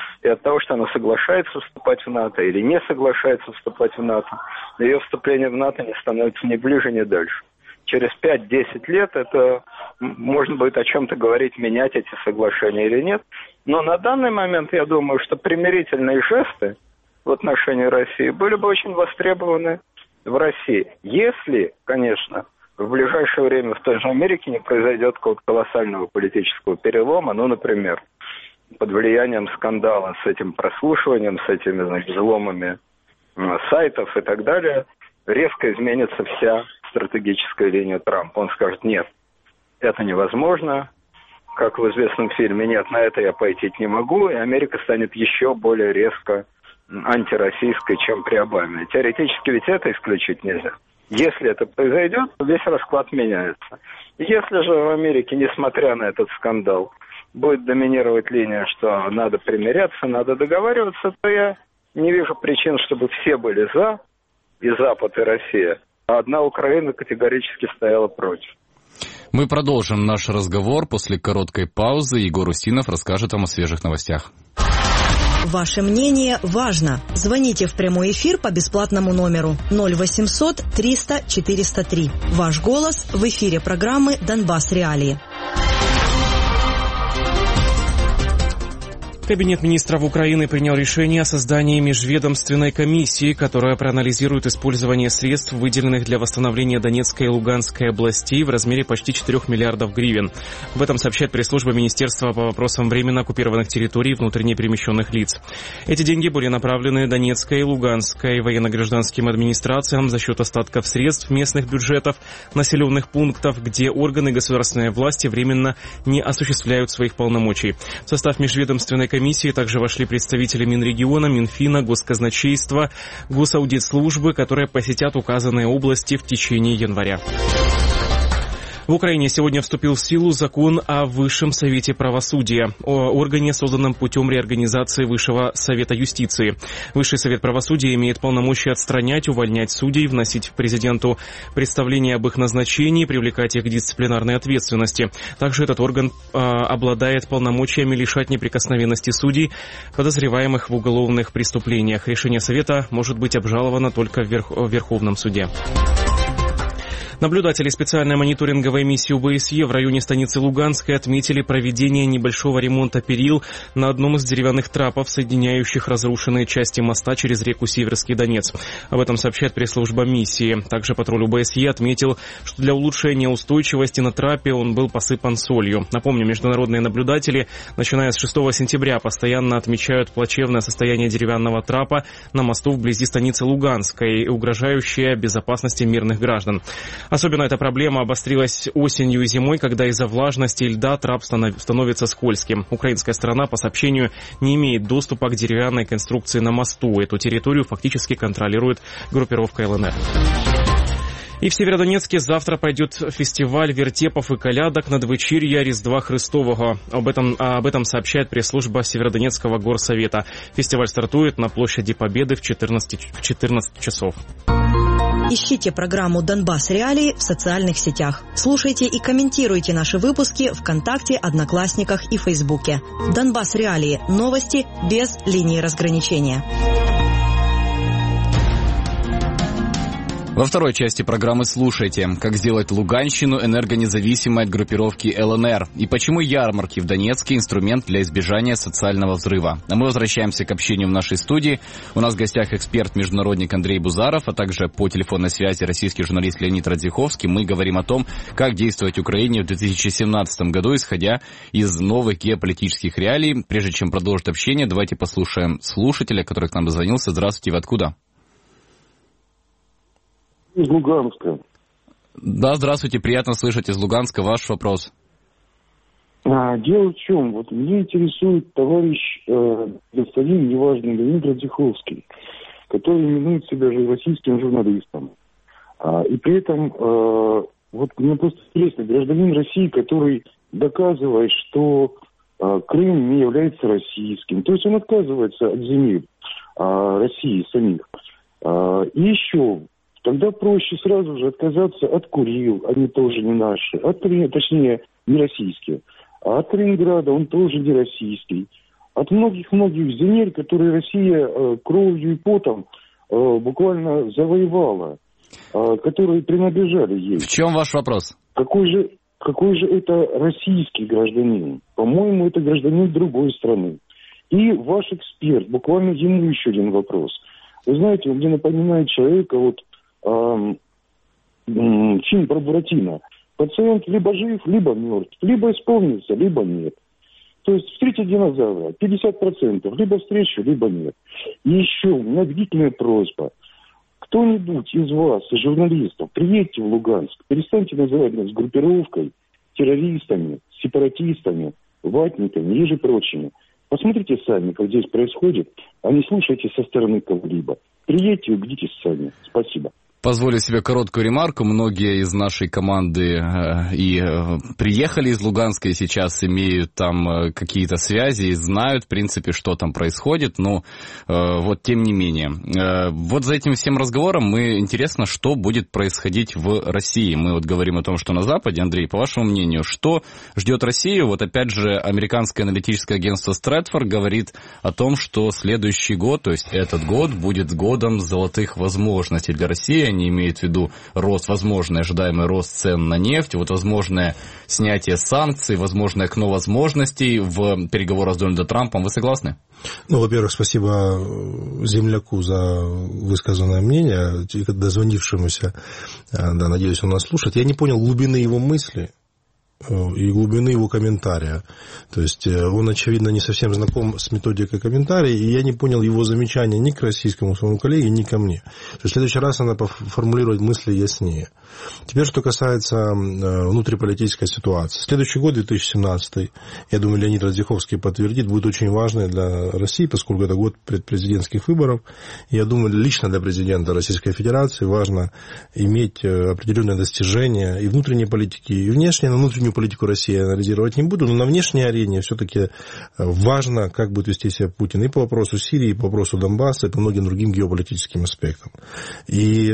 S13: И от того, что она соглашается вступать в НАТО или не соглашается вступать в НАТО, ее вступление в НАТО не становится ни ближе, ни дальше. Через пять-десять лет это можно будет о чем-то говорить, менять эти соглашения или нет. Но на данный момент я думаю, что примирительные жесты в отношении России были бы очень востребованы в России. Если, конечно, в ближайшее время в той же Америке не произойдет какого-то колоссального политического перелома, ну, например, под влиянием скандала с этим прослушиванием, с этими, значит, взломами сайтов и так далее, резко изменится вся стратегическая линия Трампа. Он скажет: нет, это невозможно, как в известном фильме «Нет, на это я пойти не могу», и Америка станет еще более резко антироссийской, чем при Обаме. Теоретически ведь это исключить нельзя. Если это произойдет, то весь расклад меняется. Если же в Америке, несмотря на этот скандал, будет доминировать линия, что надо примиряться, надо договариваться, то я не вижу причин, чтобы все были за, и Запад, и Россия, а одна Украина категорически стояла против.
S2: Мы продолжим наш разговор после короткой паузы. Егор Устинов расскажет вам о свежих новостях.
S11: Ваше мнение важно. Звоните в прямой эфир по бесплатному номеру ноль восемьсот триста четыреста три. Ваш голос в эфире программы «Донбасс Реалии».
S6: Кабинет министров Украины принял решение о создании межведомственной комиссии, которая проанализирует использование средств, выделенных для восстановления Донецкой и Луганской областей в размере почти четырёх миллиардов гривен. Об этом сообщает пресс-служба Министерства по вопросам временно оккупированных территорий и внутренне перемещенных лиц. Эти деньги были направлены Донецкой и Луганской военно-гражданским администрациям за счет остатков средств местных бюджетов населенных пунктов, где органы государственной власти временно не осуществляют своих полномочий. В состав межведомственной комиссии комиссии также вошли представители Минрегиона, Минфина, Госказначейства, Госаудитслужбы, которые посетят указанные области в течение января. В Украине сегодня вступил в силу закон о Высшем Совете Правосудия, о органе, созданном путем реорганизации Высшего Совета Юстиции. Высший Совет Правосудия имеет полномочия отстранять, увольнять судей, вносить президенту представления об их назначении, привлекать их к дисциплинарной ответственности. Также этот орган э, обладает полномочиями лишать неприкосновенности судей, подозреваемых в уголовных преступлениях. Решение Совета может быть обжаловано только в, Верх... в Верховном суде. Наблюдатели специальной мониторинговой миссии ОБСЕ в районе станицы Луганской отметили проведение небольшого ремонта перил на одном из деревянных трапов, соединяющих разрушенные части моста через реку Северский Донец. Об этом сообщает пресс-служба миссии. Также патруль ОБСЕ отметил, что для улучшения устойчивости на трапе он был посыпан солью. Напомню, международные наблюдатели, начиная с шестого сентября, постоянно отмечают плачевное состояние деревянного трапа на мосту вблизи станицы Луганской и угрожающее безопасности мирных граждан. Особенно эта проблема обострилась осенью и зимой, когда из-за влажности и льда трап становится скользким. Украинская сторона, по сообщению, не имеет доступа к деревянной конструкции на мосту. Эту территорию фактически контролирует группировка ЛНР. И в Северодонецке завтра пойдет фестиваль вертепов и колядок надвечір'я Різдва Христового. Об этом, об этом сообщает пресс-служба Северодонецкого горсовета. Фестиваль стартует на площади Победы в четырнадцать, в четырнадцать часов.
S11: Ищите программу «Донбасс Реалии» в социальных сетях. Слушайте и комментируйте наши выпуски ВКонтакте, Одноклассниках и Фейсбуке. «Донбасс Реалии» – новости без линии разграничения.
S2: Во второй части программы слушайте, как сделать Луганщину энергонезависимой от группировки ЛНР и почему ярмарки в Донецке – инструмент для избежания социального взрыва. А мы возвращаемся к общению в нашей студии. У нас в гостях эксперт-международник Андрей Бузаров, а также по телефонной связи российский журналист Леонид Радзиховский. Мы говорим о том, как действовать Украине в две тысячи семнадцатом году, исходя из новых геополитических реалий. Прежде чем продолжить общение, давайте послушаем слушателя, который к нам дозвонился. Здравствуйте, вы откуда?
S14: Из Луганска.
S2: Да, здравствуйте, приятно слышать из Луганска. Ваш вопрос.
S14: А, дело в чем? Вот меня интересует товарищ э, господин, неважно, Леонид Радзиховский, который именует себя же российским журналистом. А, и при этом, э, вот мне просто интересно, гражданин России, который доказывает, что э, Крым не является российским, то есть он отказывается от земель э, России самих. А, и еще... Тогда проще сразу же отказаться от Курил, они тоже не наши, от, точнее, не российские. А от Ленинграда он тоже не российский. от многих-многих земель, которые Россия э, кровью и потом э, буквально завоевала, э, которые принадлежали ей.
S2: В чем ваш вопрос?
S14: Какой же, какой же это российский гражданин? По-моему, это гражданин другой страны. И ваш эксперт, буквально ему еще один вопрос. Вы знаете, он мне напоминает человека, вот, эм, эм, фильм про Буратино. Пациент либо жив, либо мертв, либо исполнится, либо нет. То есть встретить динозавра пятьдесят процентов, либо встречу, либо нет. И еще у меня длительная просьба. Кто-нибудь из вас, из журналистов, приедьте в Луганск, перестаньте называть нас группировкой, террористами, сепаратистами, ватниками и же прочими. Посмотрите сами, как здесь происходит, а не слушайте со стороны кого-либо. Приедьте и убедитесь сами. Спасибо.
S2: Позволю себе короткую ремарку. Многие из нашей команды э, и э, приехали из Луганска и сейчас имеют там э, какие-то связи и знают, в принципе, что там происходит. Но э, вот тем не менее. Э, вот за этим всем разговором мы интересно, что будет происходить в России. Мы вот говорим о том, что на Западе. Андрей, по вашему мнению, что ждет Россию? Вот опять же, американское аналитическое агентство Стрэдфорд говорит о том, что следующий год, то есть этот год, будет годом золотых возможностей для России. Они имеют в виду рост, возможный ожидаемый рост цен на нефть, вот возможное снятие санкций, возможное окно возможностей в переговорах с Дональдом Трампом. Вы согласны?
S12: Ну, во-первых, спасибо земляку за высказанное мнение, дозвонившемуся, да, надеюсь, он нас слушает. Я не понял глубины его мысли и глубины его комментария. То есть он, очевидно, не совсем знаком с методикой комментария, и я не понял его замечания ни к российскому своему коллеге, ни ко мне. То есть в следующий раз надо формулировать мысли яснее. Теперь, что касается внутриполитической ситуации. Следующий год, две тысячи семнадцатый, я думаю, Леонид Радзиховский подтвердит, будет очень важный для России, поскольку это год предпрезидентских выборов. И я думаю, лично для президента Российской Федерации важно иметь определенные достижения и внутренней политики, и внешней. На внутреннюю политику России я анализировать не буду, но на внешней арене все-таки важно, как будет вести себя Путин и по вопросу Сирии, и по вопросу Донбасса, и по многим другим геополитическим аспектам. И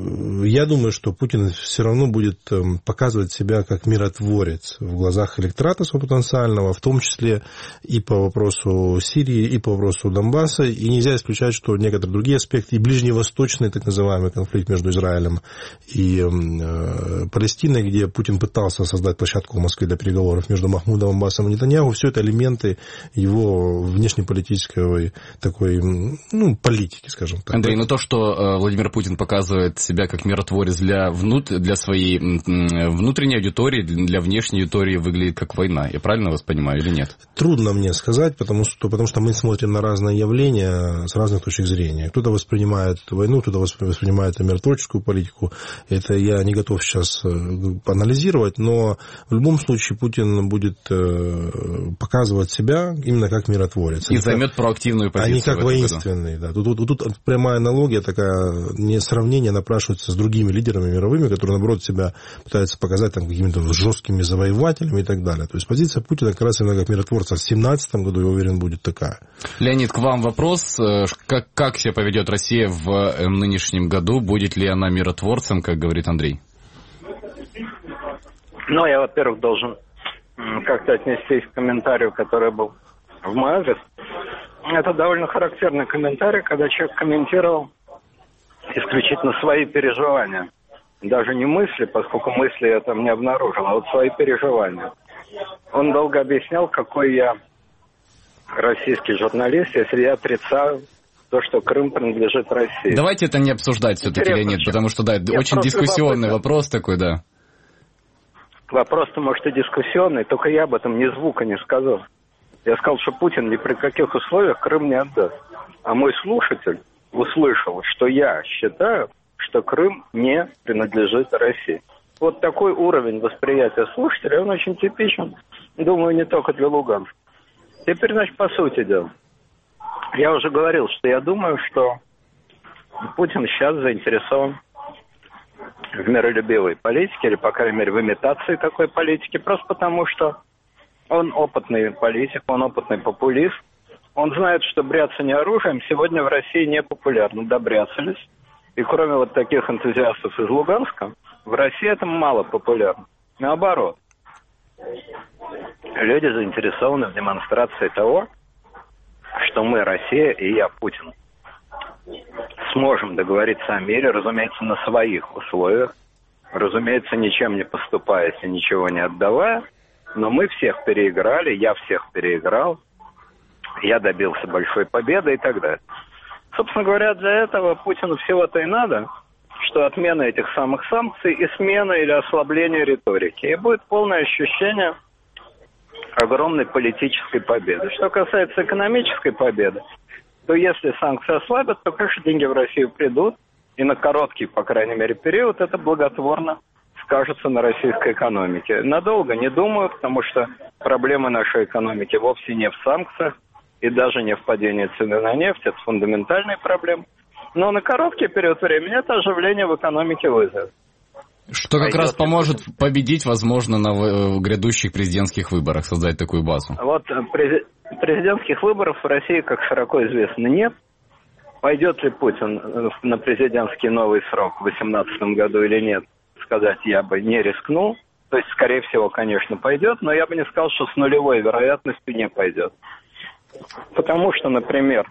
S12: я думаю, что Путин все равно будет показывать себя как миротворец в глазах электората своего потенциального, в том числе и по вопросу Сирии, и по вопросу Донбасса. И нельзя исключать, что некоторые другие аспекты, и ближневосточный так называемый конфликт между Израилем и э, Палестиной, где Путин пытался создать площадку в Москве для переговоров между Махмудом Аббасом и Нетаньяху, все это элементы его внешнеполитической такой, ну, политики, скажем так.
S2: Андрей, ну то, что Владимир Путин показывает себя как миротворец для, внут... для своей внутренней аудитории, для внешней аудитории выглядит как война. Я правильно вас понимаю или нет?
S12: Трудно мне сказать, потому что, потому что мы смотрим на разные явления с разных точек зрения. Кто-то воспринимает войну, кто-то воспринимает миротворческую политику. Это я не готов сейчас анализировать, но в любом случае Путин будет показывать себя именно как миротворец.
S2: И займет как, проактивную позицию.
S12: А не как воинственный. Да. Тут, тут, тут прямая аналогия такая, не сравнение напрашивается с другими лидерами мировыми, которые, наоборот, себя пытаются показать там, какими-то жесткими завоевателями и так далее. То есть позиция Путина как раз именно как миротворца в две тысячи семнадцатом году, я уверен, будет такая.
S2: Леонид, к вам вопрос. Как, как себя поведет Россия в нынешнем году? Будет ли она миротворцем, как говорит Андрей?
S13: Ну, я, во-первых, должен как-то отнестись к комментарию, который был в мой адрес. Это довольно характерный комментарий, когда человек комментировал исключительно свои переживания. Даже не мысли, поскольку мысли я там не обнаружил, а вот свои переживания. Он долго объяснял, какой я российский журналист, если я отрицаю то, что Крым принадлежит России.
S2: Давайте это не обсуждать все-таки, Леонид, потому что, да, это очень дискуссионный вопрос такой, да.
S13: Вопрос-то, может, и дискуссионный, только я об этом ни звука не сказал. Я сказал, что Путин ни при каких условиях Крым не отдаст. А мой слушатель услышал, что я считаю, что Крым не принадлежит России. Вот такой уровень восприятия слушателя, он очень типичен, думаю, не только для Луганска. Теперь, значит, по сути дела. Я уже говорил, что я думаю, что Путин сейчас заинтересован в миролюбивой политике, или, по крайней мере, в имитации такой политики, просто потому что он опытный политик, он опытный популист. Он знает, что бряцание оружием сегодня в России не популярно. Добряцались. И кроме вот таких энтузиастов из Луганска, в России это мало популярно. Наоборот. Люди заинтересованы в демонстрации того, что мы, Россия и я, Путин, сможем договориться о мире, разумеется, на своих условиях, разумеется, ничем не поступаясь и ничего не отдавая, но мы всех переиграли, я всех переиграл, я добился большой победы и так далее. Собственно говоря, для этого Путину всего-то и надо, что отмена этих самых санкций и смена или ослабление риторики. И будет полное ощущение огромной политической победы. Что касается экономической победы, то если санкции ослабят, то, конечно, деньги в Россию придут, и на короткий, по крайней мере, период это благотворно скажется на российской экономике. Надолго не думаю, потому что проблемы нашей экономики вовсе не в санкциях и даже не в падении цены на нефть, это фундаментальные проблемы. Но на короткий период времени это оживление в экономике вызовет.
S2: Что как а раз поможет победить, возможно, на грядущих президентских выборах, создать такую базу.
S13: Вот президентских выборов в России, как широко известно, нет. Пойдет ли Путин на президентский новый срок в две тысячи восемнадцатом году или нет, сказать я бы не рискнул. То есть, скорее всего, конечно, пойдет, но я бы не сказал, что с нулевой вероятностью не пойдет. Потому что, например,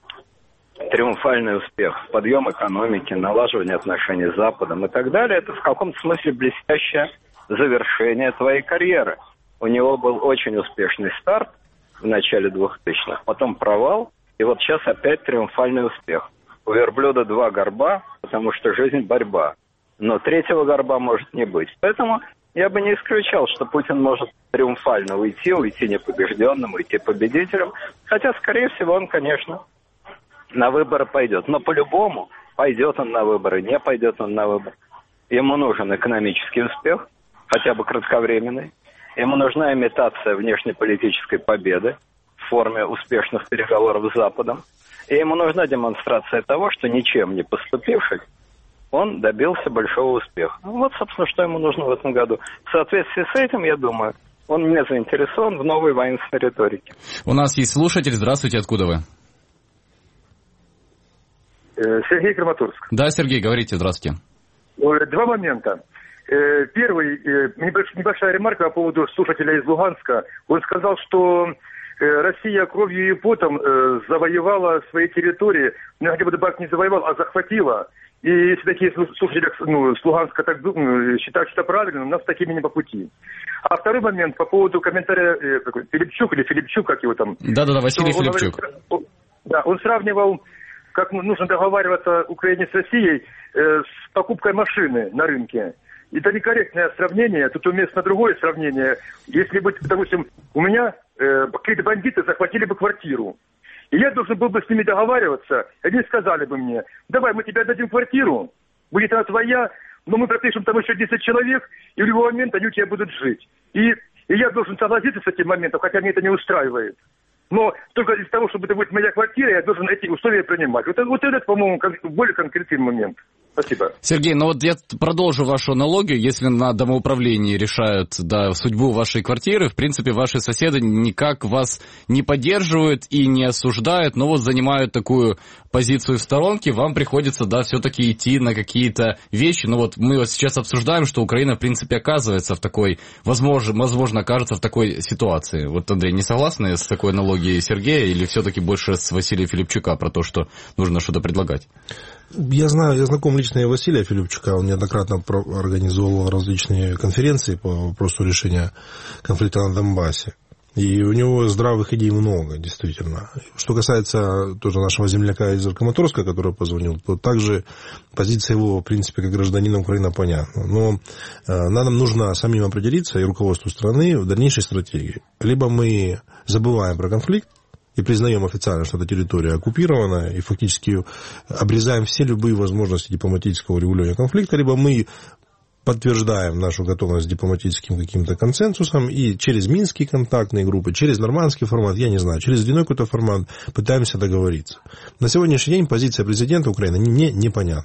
S13: триумфальный успех, подъем экономики, налаживание отношений с Западом и так далее, это в каком-то смысле блестящее завершение твоей карьеры. У него был очень успешный старт в начале двухтысячных, потом провал, и вот сейчас опять триумфальный успех. У верблюда два горба, потому что жизнь борьба, но третьего горба может не быть. Поэтому я бы не исключал, что Путин может триумфально уйти, уйти непобежденным, уйти победителем, хотя, скорее всего, он, конечно, на выборы пойдет. Но по-любому, пойдет он на выборы, не пойдет он на выборы. Ему нужен экономический успех, хотя бы кратковременный. Ему нужна имитация внешнеполитической победы в форме успешных переговоров с Западом. И ему нужна демонстрация того, что ничем не поступившись, он добился большого успеха. Вот, собственно, что ему нужно в этом году. В соответствии с этим, я думаю, он не заинтересован в новой воинственной риторике.
S2: У нас есть слушатель. Здравствуйте, откуда вы?
S15: Сергей, Краматорск.
S2: Да, Сергей, говорите, здравствуйте.
S15: Два момента. Первый, небольшая ремарка по поводу слушателя из Луганска. Он сказал, что Россия кровью и потом завоевала свои территории, ну, хотя бы добавить не завоевала, а захватила. И если такие слушатели ну, с Луганска так ну, считают, что это правильно, у нас с такими не по пути. А второй момент по поводу комментария э, какой, Филипчук или Филипчук, как его там.
S2: Да-да-да, Василий он Филипчук.
S15: Говорит, да, он сравнивал, как нужно договариваться Украине с Россией э, с покупкой машины на рынке. Это некорректное сравнение, тут уместно другое сравнение. Если бы, допустим, у меня э, какие-то бандиты захватили бы квартиру, и я должен был бы с ними договариваться, они сказали бы мне, давай, мы тебе дадим квартиру, будет она твоя, но мы пропишем там еще десять человек, и в любой момент они у тебя будут жить. И, и я должен согласиться с этим моментом, хотя меня это не устраивает. Но только из-за того, чтобы это будет моя квартира, я должен эти условия принимать. Вот, вот этот, по-моему, более конкретный момент. Спасибо.
S2: Сергей, ну вот я продолжу вашу аналогию. Если на домоуправлении решают да, судьбу вашей квартиры, в принципе, ваши соседи никак вас не поддерживают и не осуждают, но вот занимают такую позицию в сторонке, вам приходится, да, все-таки идти на какие-то вещи. Ну вот мы вот сейчас обсуждаем, что Украина, в принципе, оказывается в такой, возможно, возможно, окажется в такой ситуации. Вот, Андрей, не согласны с такой аналогией Сергея или все-таки больше с Василия Филипчука про то, что нужно что-то предлагать?
S12: Я знаю, я знаком лично и Василия Филипчука, он неоднократно организовывал различные конференции по вопросу решения конфликта на Донбассе. И у него здравых идей много, действительно. Что касается тоже нашего земляка из Краматорска, который позвонил, то также позиция его, в принципе, как гражданина Украины понятна. Но э, нам нужно самим определиться и руководству страны в дальнейшей стратегии. Либо мы забываем про конфликт, и признаем официально, что эта территория оккупирована, и фактически обрезаем все любые возможности дипломатического регулирования конфликта, либо мы подтверждаем нашу готовность к дипломатическим каким-то консенсусам и через минские контактные группы, через нормандский формат, я не знаю, через длинной какой-то формат пытаемся договориться. На сегодняшний день позиция президента Украины не, непонятна.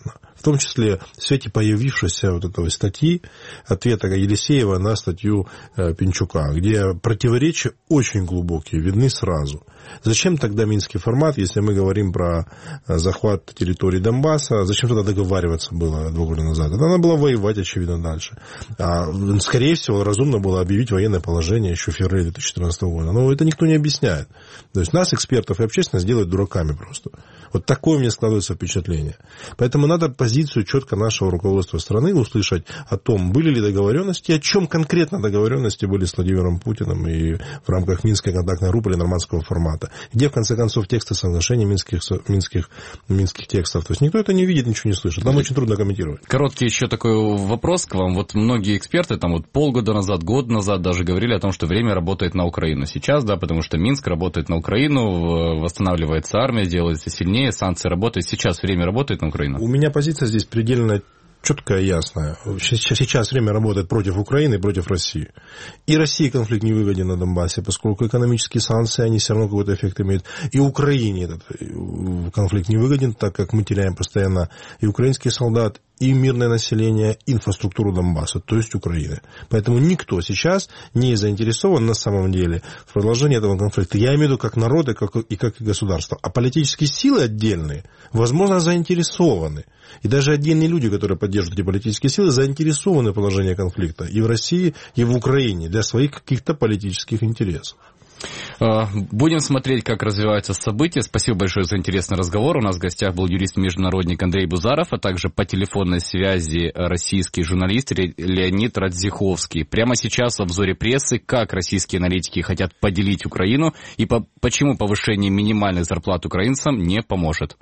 S12: том числе в свете появившейся вот этой статьи, ответа Елисеева на статью Пинчука, где противоречия очень глубокие, видны сразу. Зачем тогда Минский формат, если мы говорим про захват территории Донбасса? Зачем тогда договариваться было два года назад? Это надо было воевать, очевидно, дальше. А, скорее всего, разумно было объявить военное положение еще в феврале две тысячи четырнадцатого года. Но это никто не объясняет. То есть нас, экспертов и общественность, делают дураками просто. Вот такое мне складывается впечатление. Поэтому надо позицию четко нашего руководства страны услышать о том, были ли договоренности, о чем конкретно договоренности были с Владимиром Путиным и в рамках Минской контактной группы или нормандского формата. Где, в конце концов, тексты соглашений минских, минских, минских текстов. То есть никто это не видит, ничего не слышит. Нам очень трудно комментировать.
S2: Короткий еще такой вопрос к вам. Вот многие эксперты, там вот полгода назад, год назад даже говорили о том, что время работает на Украину. Сейчас, да, потому что Минск работает на Украину, восстанавливается армия, делается сильнее, санкции работают. Сейчас время работает на Украину?
S12: У меня позиция здесь предельно четкая и ясная. Сейчас время работает против Украины и против России. И России конфликт не выгоден на Донбассе, поскольку экономические санкции, они все равно какой-то эффект имеют. И Украине этот конфликт не выгоден, так как мы теряем постоянно и украинских солдат, и мирное население, инфраструктуру Донбасса, то есть Украины. Поэтому никто сейчас не заинтересован на самом деле в продолжении этого конфликта. Я имею в виду как народ и как, и как государство. А политические силы отдельные, возможно, заинтересованы. И даже отдельные люди, которые поддерживают эти политические силы, заинтересованы в продолжении конфликта и в России, и в Украине для своих каких-то политических интересов.
S2: Будем смотреть, как развиваются события. Спасибо большое за интересный разговор. У нас в гостях был юрист-международник Андрей Бузаров, а также по телефонной связи российский журналист Леонид Радзиховский. Прямо сейчас в обзоре прессы, как российские аналитики хотят поделить Украину и по- почему повышение минимальных зарплат украинцам не поможет.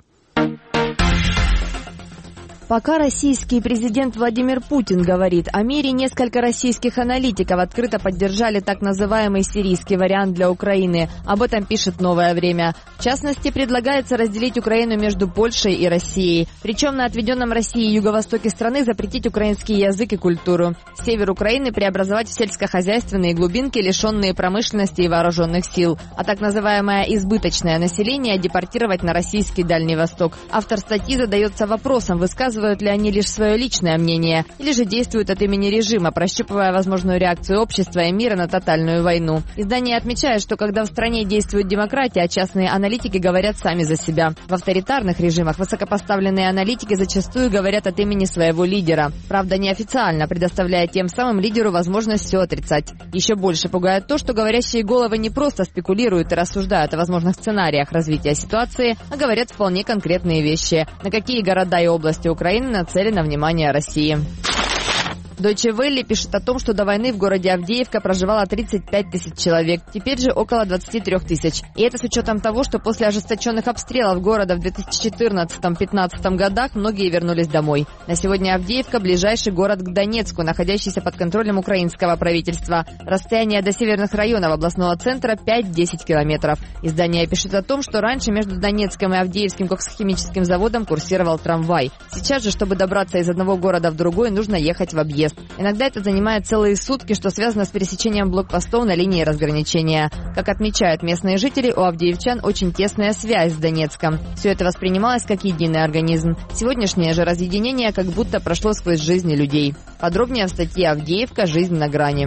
S16: Пока российский президент Владимир Путин говорит о мире, несколько российских аналитиков открыто поддержали так называемый сирийский вариант для Украины. Об этом пишет «Новое время». В частности, предлагается разделить Украину между Польшей и Россией. Причем на отведенном России юго-востоке страны запретить украинский язык и культуру. Север Украины преобразовать в сельскохозяйственные глубинки, лишенные промышленности и вооруженных сил. А так называемое избыточное население депортировать на российский Дальний Восток. Автор статьи задается вопросом, высказывается, Высказывают ли они лишь свое личное мнение, или же действуют от имени режима, прощупывая возможную реакцию общества и мира на тотальную войну. Издание отмечает, что когда в стране действует демократия, частные аналитики говорят сами за себя. В авторитарных режимах высокопоставленные аналитики зачастую говорят от имени своего лидера. Правда, неофициально, предоставляя тем самым лидеру возможность все отрицать. Еще больше пугает то, что говорящие головы не просто спекулируют и рассуждают о возможных сценариях развития ситуации, а говорят вполне конкретные вещи. На какие города и области Украины Украина нацелена внимание России. Deutsche Welle пишет о том, что до войны в городе Авдеевка проживало тридцать пять тысяч человек, теперь же около двадцать три тысяч. И это с учетом того, что после ожесточенных обстрелов города в две тысячи четырнадцатом — две тысячи пятнадцатом годах многие вернулись домой. На сегодня Авдеевка – ближайший город к Донецку, находящийся под контролем украинского правительства. Расстояние до северных районов областного центра пять-десять километров. Издание пишет о том, что раньше между Донецком и Авдеевским коксохимическим заводом курсировал трамвай. Сейчас же, чтобы добраться из одного города в другой, нужно ехать в объезд. Иногда это занимает целые сутки, что связано с пересечением блокпостов на линии разграничения. Как отмечают местные жители, у авдеевчан очень тесная связь с Донецком. Все это воспринималось как единый организм. Сегодняшнее же разъединение как будто прошло сквозь жизни людей. Подробнее в статье «Авдеевка. Жизнь на грани».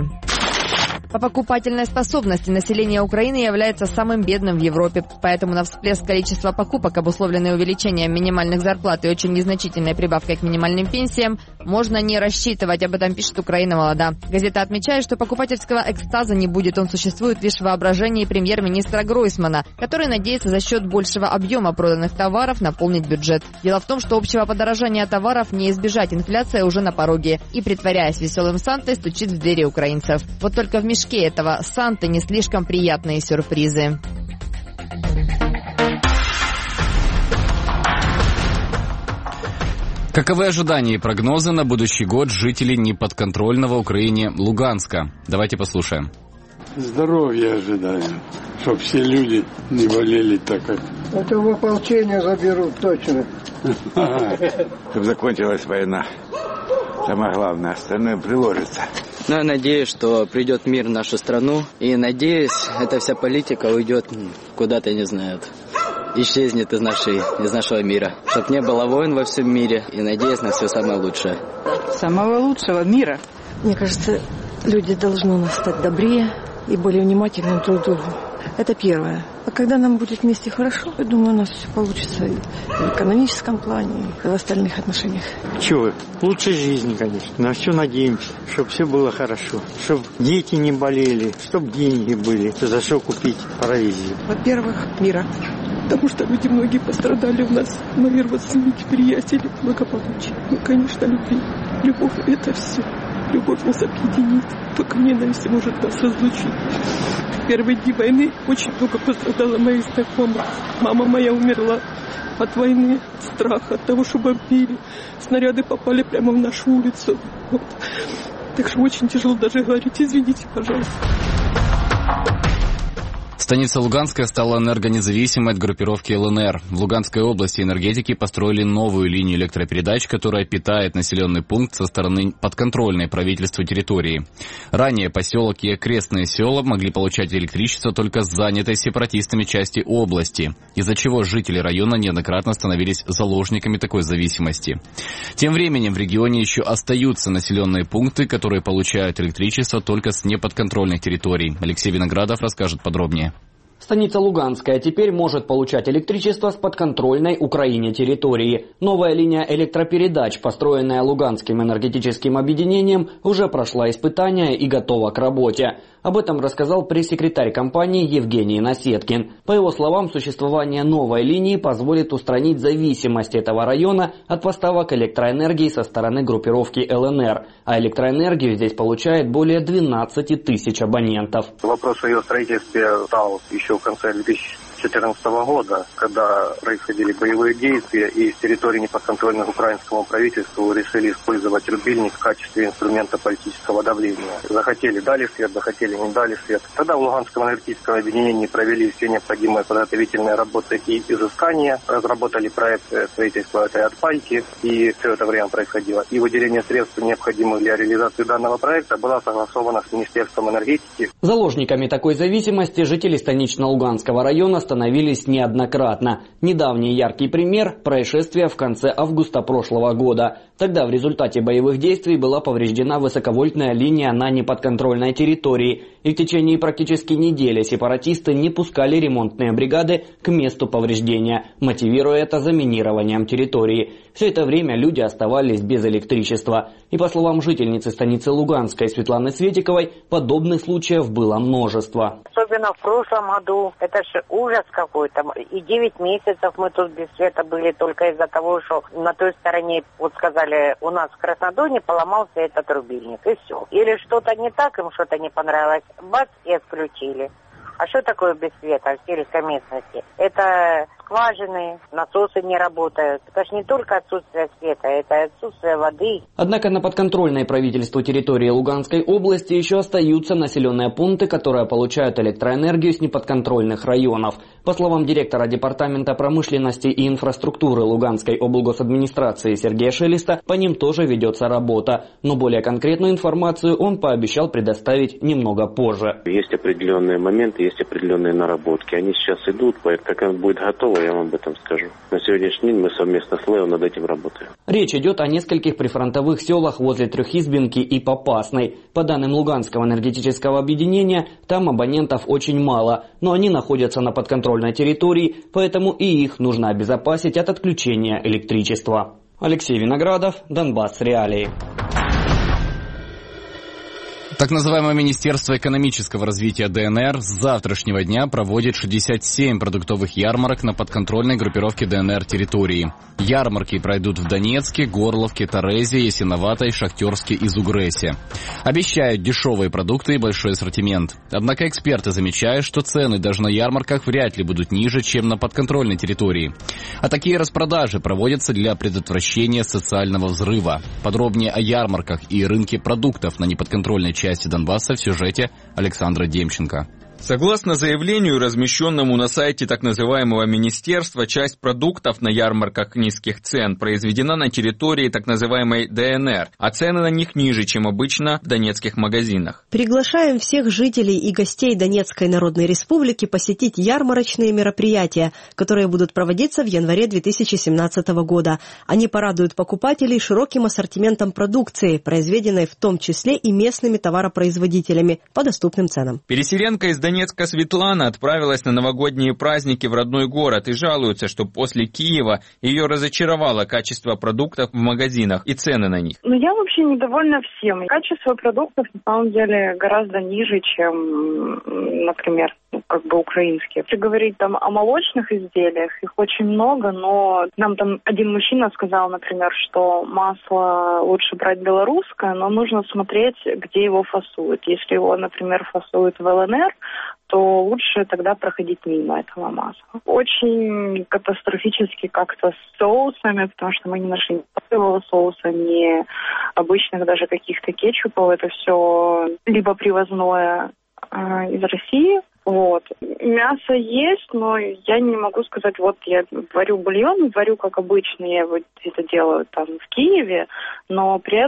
S16: По покупательной способности население Украины является самым бедным в Европе, поэтому на всплеск количества покупок, обусловленный увеличением минимальных зарплат и очень незначительной прибавкой к минимальным пенсиям, можно не рассчитывать. Об этом пишет «Украина молода». Газета отмечает, что покупательского экстаза не будет, он существует лишь в воображении премьер-министра Гройсмана, который надеется за счет большего объема проданных товаров наполнить бюджет. Дело в том, что общего подорожания товаров не избежать, инфляция уже на пороге и, притворяясь веселым Сантой, стучит в двери украинцев. Вот только в мешке этого Санты не слишком приятные сюрпризы.
S2: Каковы ожидания и прогнозы на будущий год жителей неподконтрольного Украине Луганска? Давайте послушаем.
S17: Здоровья ожидаю, чтобы все люди не болели так, как...
S18: Это в ополчение заберут точно.
S19: Чтобы закончилась война. Самое главное, остальное приложится.
S20: Но я надеюсь, что придет мир в нашу страну. И надеюсь, эта вся политика уйдет куда-то, не знаю, исчезнет из, нашей, из нашего мира. Чтоб не было войн во всем мире и надеясь на все самое лучшее.
S21: Самого лучшего мира.
S22: Мне кажется, люди должны у нас стать добрее и более внимательны друг к другу. Это первое. А когда нам будет вместе хорошо, я думаю, у нас все получится и в экономическом плане, и в остальных отношениях.
S23: Чего? Лучше жизни, конечно. На все надеемся, чтобы все было хорошо. Чтобы дети не болели, чтобы деньги были, за что купить провизию.
S22: Во-первых, мира. Потому что люди многие пострадали у нас. Мои родственники, приятели, благополучие. Ну, конечно, любви. Любовь – это все. Любовь нас объединит. Только ненависть может нас разлучить. В первые дни войны очень много пострадала моих знакомых. Мама моя умерла от войны, от страха, от того, что бомбили. Снаряды попали прямо в нашу улицу. Вот. Так что очень тяжело даже говорить. Извините, пожалуйста.
S2: Станица Луганская стала энергонезависимой от группировки эл эн эр. В Луганской области энергетики построили новую линию электропередач, которая питает населенный пункт со стороны подконтрольной правительству территории. Ранее поселок и окрестные села могли получать электричество только с занятой сепаратистами части области, из-за чего жители района неоднократно становились заложниками такой зависимости. Тем временем в регионе еще остаются населенные пункты, которые получают электричество только с неподконтрольных территорий. Алексей Виноградов расскажет подробнее.
S24: Станица Луганская теперь может получать электричество с подконтрольной Украине территории. Новая линия электропередач, построенная Луганским энергетическим объединением, уже прошла испытания и готова к работе. Об этом рассказал пресс-секретарь компании Евгений Насеткин. По его словам, существование новой линии позволит устранить зависимость этого района от поставок электроэнергии со стороны группировки эл эн эр. А электроэнергию здесь получает более двенадцати тысяч абонентов.
S4: Вопрос о ее строительстве стал еще в конце две тысячи четырнадцатого года, когда происходили боевые действия, и с территории неподконтрольных украинскому правительству решили использовать рубильник в качестве инструмента политического давления. Захотели — дали свет, захотели — не дали свет. Тогда в Луганском энергетическом объединении провели все необходимые подготовительные работы и изыскания, разработали проект строительства этой отпайки, и все это время происходило. И выделение средств, необходимых для реализации данного проекта, было согласовано с Министерством энергетики.
S24: Заложниками такой зависимости жители Станично-Луганского района становились неоднократно. Недавний яркий пример – происшествие в конце августа прошлого года. Тогда в результате боевых действий была повреждена высоковольтная линия на неподконтрольной территории. И в течение практически недели сепаратисты не пускали ремонтные бригады к месту повреждения, мотивируя это заминированием территории. Все это время люди оставались без электричества. И по словам жительницы станицы Луганской Светланы Светиковой, подобных случаев было множество.
S25: Особенно в прошлом году. Это же ужас какой-то. И девять месяцев мы тут без света были только из-за того, что на той стороне, вот сказали, у нас в Краснодоне поломался этот рубильник. И все. Или что-то не так, им что-то не понравилось. Бац, и отключили. А что такое без света в сельской местности? Это скважины, насосы не работают. Это же не только отсутствие света, это отсутствие воды.
S24: Однако на подконтрольной правительству территории Луганской области еще остаются населенные пункты, которые получают электроэнергию с неподконтрольных районов. По словам директора Департамента промышленности и инфраструктуры Луганской облгосадминистрации Сергея Шелеста, по ним тоже ведется работа. Но более конкретную информацию он пообещал предоставить немного позже.
S26: Есть определенные моменты, есть определенные наработки. Они сейчас идут, как она будет готова, я вам об этом скажу. На сегодняшний день мы совместно с Лео над этим работаем.
S24: Речь идет о нескольких прифронтовых селах возле Трехизбинки и Попасной. По данным Луганского энергетического объединения, там абонентов очень мало, но они находятся на подконтрольной территории, поэтому и их нужно обезопасить от отключения электричества. Алексей Виноградов, Донбасс Реалии.
S2: Так называемое Министерство экономического развития дэ эн эр с завтрашнего дня проводит шестьдесят семь продуктовых ярмарок на подконтрольной группировке дэ эн эр территории. Ярмарки пройдут в Донецке, Горловке, Торезе, Ясиноватой, Шахтерске и Зугрессе. Обещают дешевые продукты и большой ассортимент. Однако эксперты замечают, что цены даже на ярмарках вряд ли будут ниже, чем на подконтрольной территории. А такие распродажи проводятся для предотвращения социального взрыва. Подробнее о ярмарках и рынке продуктов на неподконтрольной части части Донбасса в сюжете Александра Демченко.
S1: Согласно заявлению, размещенному на сайте так называемого министерства, часть продуктов на ярмарках низких цен произведена на территории так называемой ДНР, а цены на них ниже, чем обычно в донецких магазинах.
S3: Приглашаем всех жителей и гостей Донецкой Народной Республики посетить ярмарочные мероприятия, которые будут проводиться в январе две тысячи семнадцатого года. Они порадуют покупателей широким ассортиментом продукции, произведенной в том числе и местными товаропроизводителями по доступным ценам.
S1: Переселенка из Донецка Светлана отправилась на новогодние праздники в родной город и жалуется, что после Киева ее разочаровало качество продуктов в магазинах и цены на них.
S5: Ну, я вообще недовольна всем. Качество продуктов на самом деле гораздо ниже, чем, например, ну, как бы украинские. Если говорить там о молочных изделиях, их очень много, но нам там один мужчина сказал, например, что масло лучше брать белорусское, но нужно смотреть, где его фасуют. Если его, например, фасуют в ЛНР, то лучше тогда проходить мимо этого масла. Очень катастрофически как-то с соусами, потому что мы не нашли ни соевого соуса, ни обычных даже каких-то кетчупов. Это все либо привозное э, из России. Вот. Мясо есть, но я не могу сказать, вот я варю бульон, варю как обычно, я его это делаю там в Киеве, но при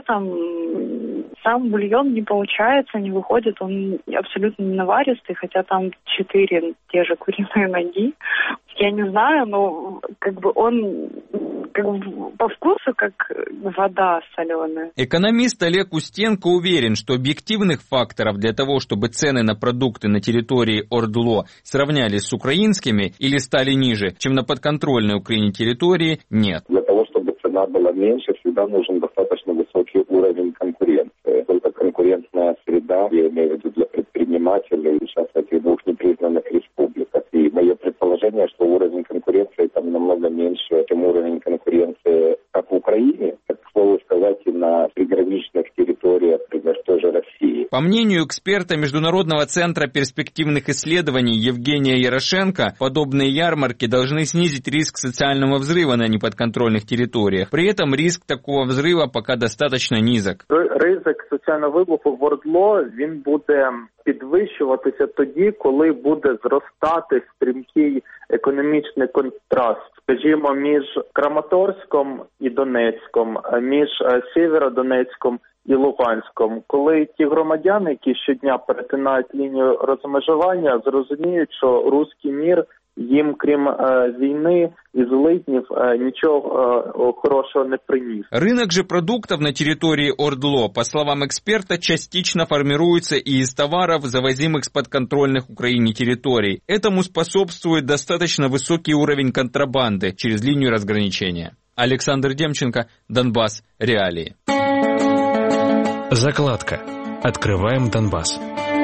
S5: этом сам бульон не получается, не выходит, он абсолютно не наваристый, хотя там четыре те же куриные ноги. Я не знаю, но как бы он как бы по вкусу как вода соленая.
S1: Экономист Олег Устенко уверен, что объективных факторов для того, чтобы цены на продукты на территории ОРДЛО сравнялись с украинскими или стали ниже, чем на подконтрольной Украине территории, нет.
S7: Для того, чтобы цена была меньше, всегда нужен достаточно высокий уровень конкуренции. Только конкурентная среда, я имею в виду для предпринимателей, сейчас в этих двух непризнанных республиках. И мое предположение, что уровень конкуренции там намного меньше, чем уровень конкуренции как в Украине, так, к слову сказать, и на приграничных территориях, например, той же России.
S1: По мнению эксперта Международного центра перспективных исследований Евгения Ярошенко, подобные ярмарки должны снизить риск социального взрыва на неподконтрольних территориях. При этом риск такого взрыва пока достаточно низок.
S8: Ризик соціального вибуху в ОРДЛО, він буде підвищуватися тоді, коли буде зростати стрімкий економічний контраст, скажімо, між Краматорськом і Донецьком, між Сєвєродонецьком і Луганськом, коли ті громадяни, які щодня перетинають лінію розмежування, зрозуміють, що руський мір їм, крім е, війни і злиднів, е, нічого е, хорошего не приніс.
S1: Рынок же продуктов на территории ОРДЛО, по словам эксперта, частично формируется и из товаров, завозимых с подконтрольных Украине территорий. Этому способствует достаточно высокий уровень контрабанды через линию разграничения. Александр Демченко, Донбасс. Реалии.
S10: Закладка. Открываем Донбасс.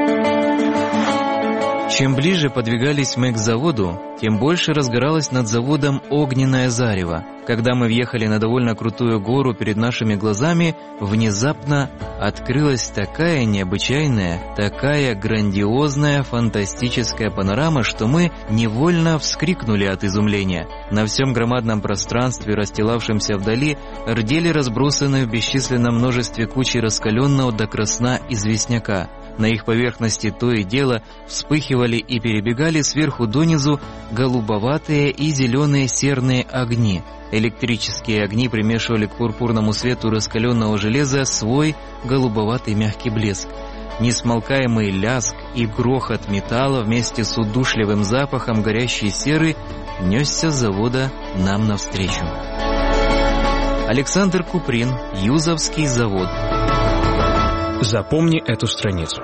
S27: Чем ближе подвигались мы к заводу, тем больше разгоралось над заводом огненное зарево. Когда мы въехали на довольно крутую гору перед нашими глазами, внезапно открылась такая необычайная, такая грандиозная, фантастическая панорама, что мы невольно вскрикнули от изумления. На всем громадном пространстве, расстилавшемся вдали, рдели разбросаны в бесчисленном множестве кучи раскаленного до красна известняка. На их поверхности то и дело вспыхивали и перебегали сверху донизу голубоватые и зеленые серные огни. Электрические огни примешивали к пурпурному свету раскаленного железа свой голубоватый мягкий блеск. Несмолкаемый лязг и грохот металла вместе с удушливым запахом горящей серы несся с завода нам навстречу. Александр Куприн, Юзовский завод.
S10: Запомни эту страницу.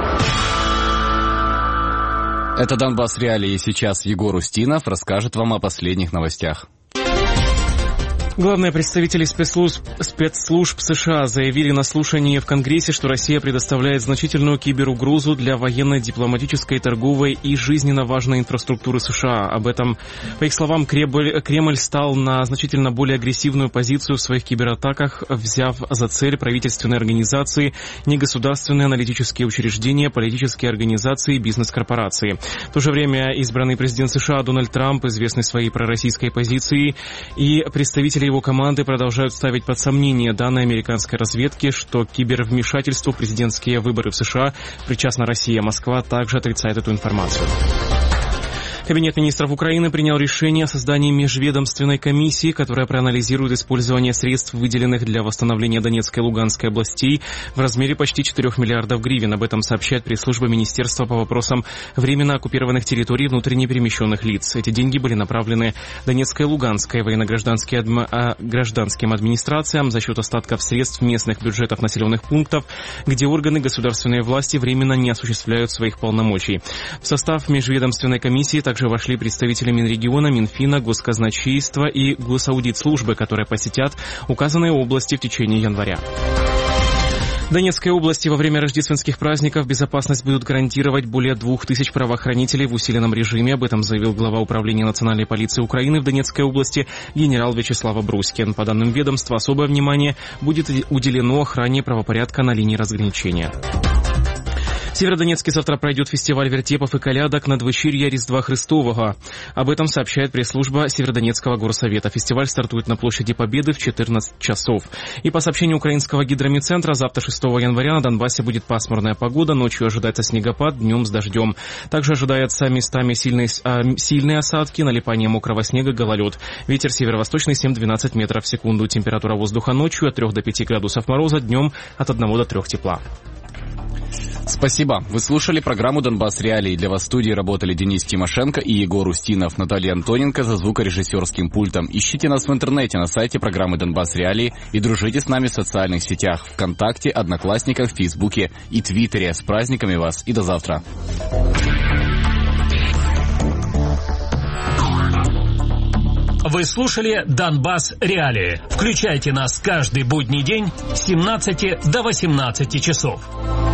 S2: Это Донбасс Реалии. Сейчас Егор Устинов расскажет вам о последних новостях.
S6: Главные представители спецслужб, спецслужб США заявили на слушании в Конгрессе, что Россия предоставляет значительную киберугрозу для военной, дипломатической, торговой и жизненно важной инфраструктуры США. Об этом, по их словам, Кремль, Кремль стал на значительно более агрессивную позицию в своих кибератаках, взяв за цель правительственные организации, негосударственные аналитические учреждения, политические организации и бизнес-корпорации. В то же время избранный президент США Дональд Трамп, известный своей пророссийской позицией, и представители представители его команды продолжают ставить под сомнение данные американской разведки, что к кибервмешательству в президентские выборы в США причастна Россия. Москва также отрицает эту информацию. Кабинет министров Украины принял решение о создании межведомственной комиссии, которая проанализирует использование средств, выделенных для восстановления Донецкой и Луганской областей, в размере почти четырёх миллиардов гривен. Об этом сообщает пресс-служба Министерства по вопросам временно оккупированных территорий и внутренне перемещенных лиц. Эти деньги были направлены Донецкой и Луганской военно-гражданским гражданским администрациям за счет остатков средств местных бюджетов населенных пунктов, где органы государственной власти временно не осуществляют своих полномочий. В состав межведомственной комиссии также Также вошли представители Минрегиона, Минфина, Госказначейства и Госаудитслужбы, которые посетят указанные области в течение января. В Донецкой области во время рождественских праздников безопасность будут гарантировать более двух тысяч правоохранителей в усиленном режиме. Об этом заявил глава управления национальной полиции Украины в Донецкой области генерал Вячеслав Абруськин. По данным ведомства, особое внимание будет уделено охране правопорядка на линии разграничения. В Северодонецке завтра пройдет фестиваль вертепов и колядок надвечір'я Різдва Христового. Об этом сообщает пресс-служба Северодонецкого горсовета. Фестиваль стартует на площади Победы в четырнадцать часов. И по сообщению украинского гидромедцентра, завтра шестого января на Донбассе будет пасмурная погода, ночью ожидается снегопад, днем с дождем. Также ожидается местами сильные, а, сильные осадки, налипание мокрого снега, гололед. Ветер северо-восточный семь-двенадцать метров в секунду. Температура воздуха ночью от трёх до пяти градусов мороза, днем от одного до трёх тепла.
S2: Спасибо. Вы слушали программу «Донбасс Реалии». Для вас в студии работали Денис Тимошенко и Егор Устинов, Наталья Антоненко за звукорежиссерским пультом. Ищите нас в интернете на сайте программы «Донбасс Реалии» и дружите с нами в социальных сетях ВКонтакте, Одноклассниках, Фейсбуке и Твиттере. С праздниками вас и до завтра.
S9: Вы слушали «Донбасс Реалии». Включайте нас каждый будний день с семнадцати до восемнадцати часов.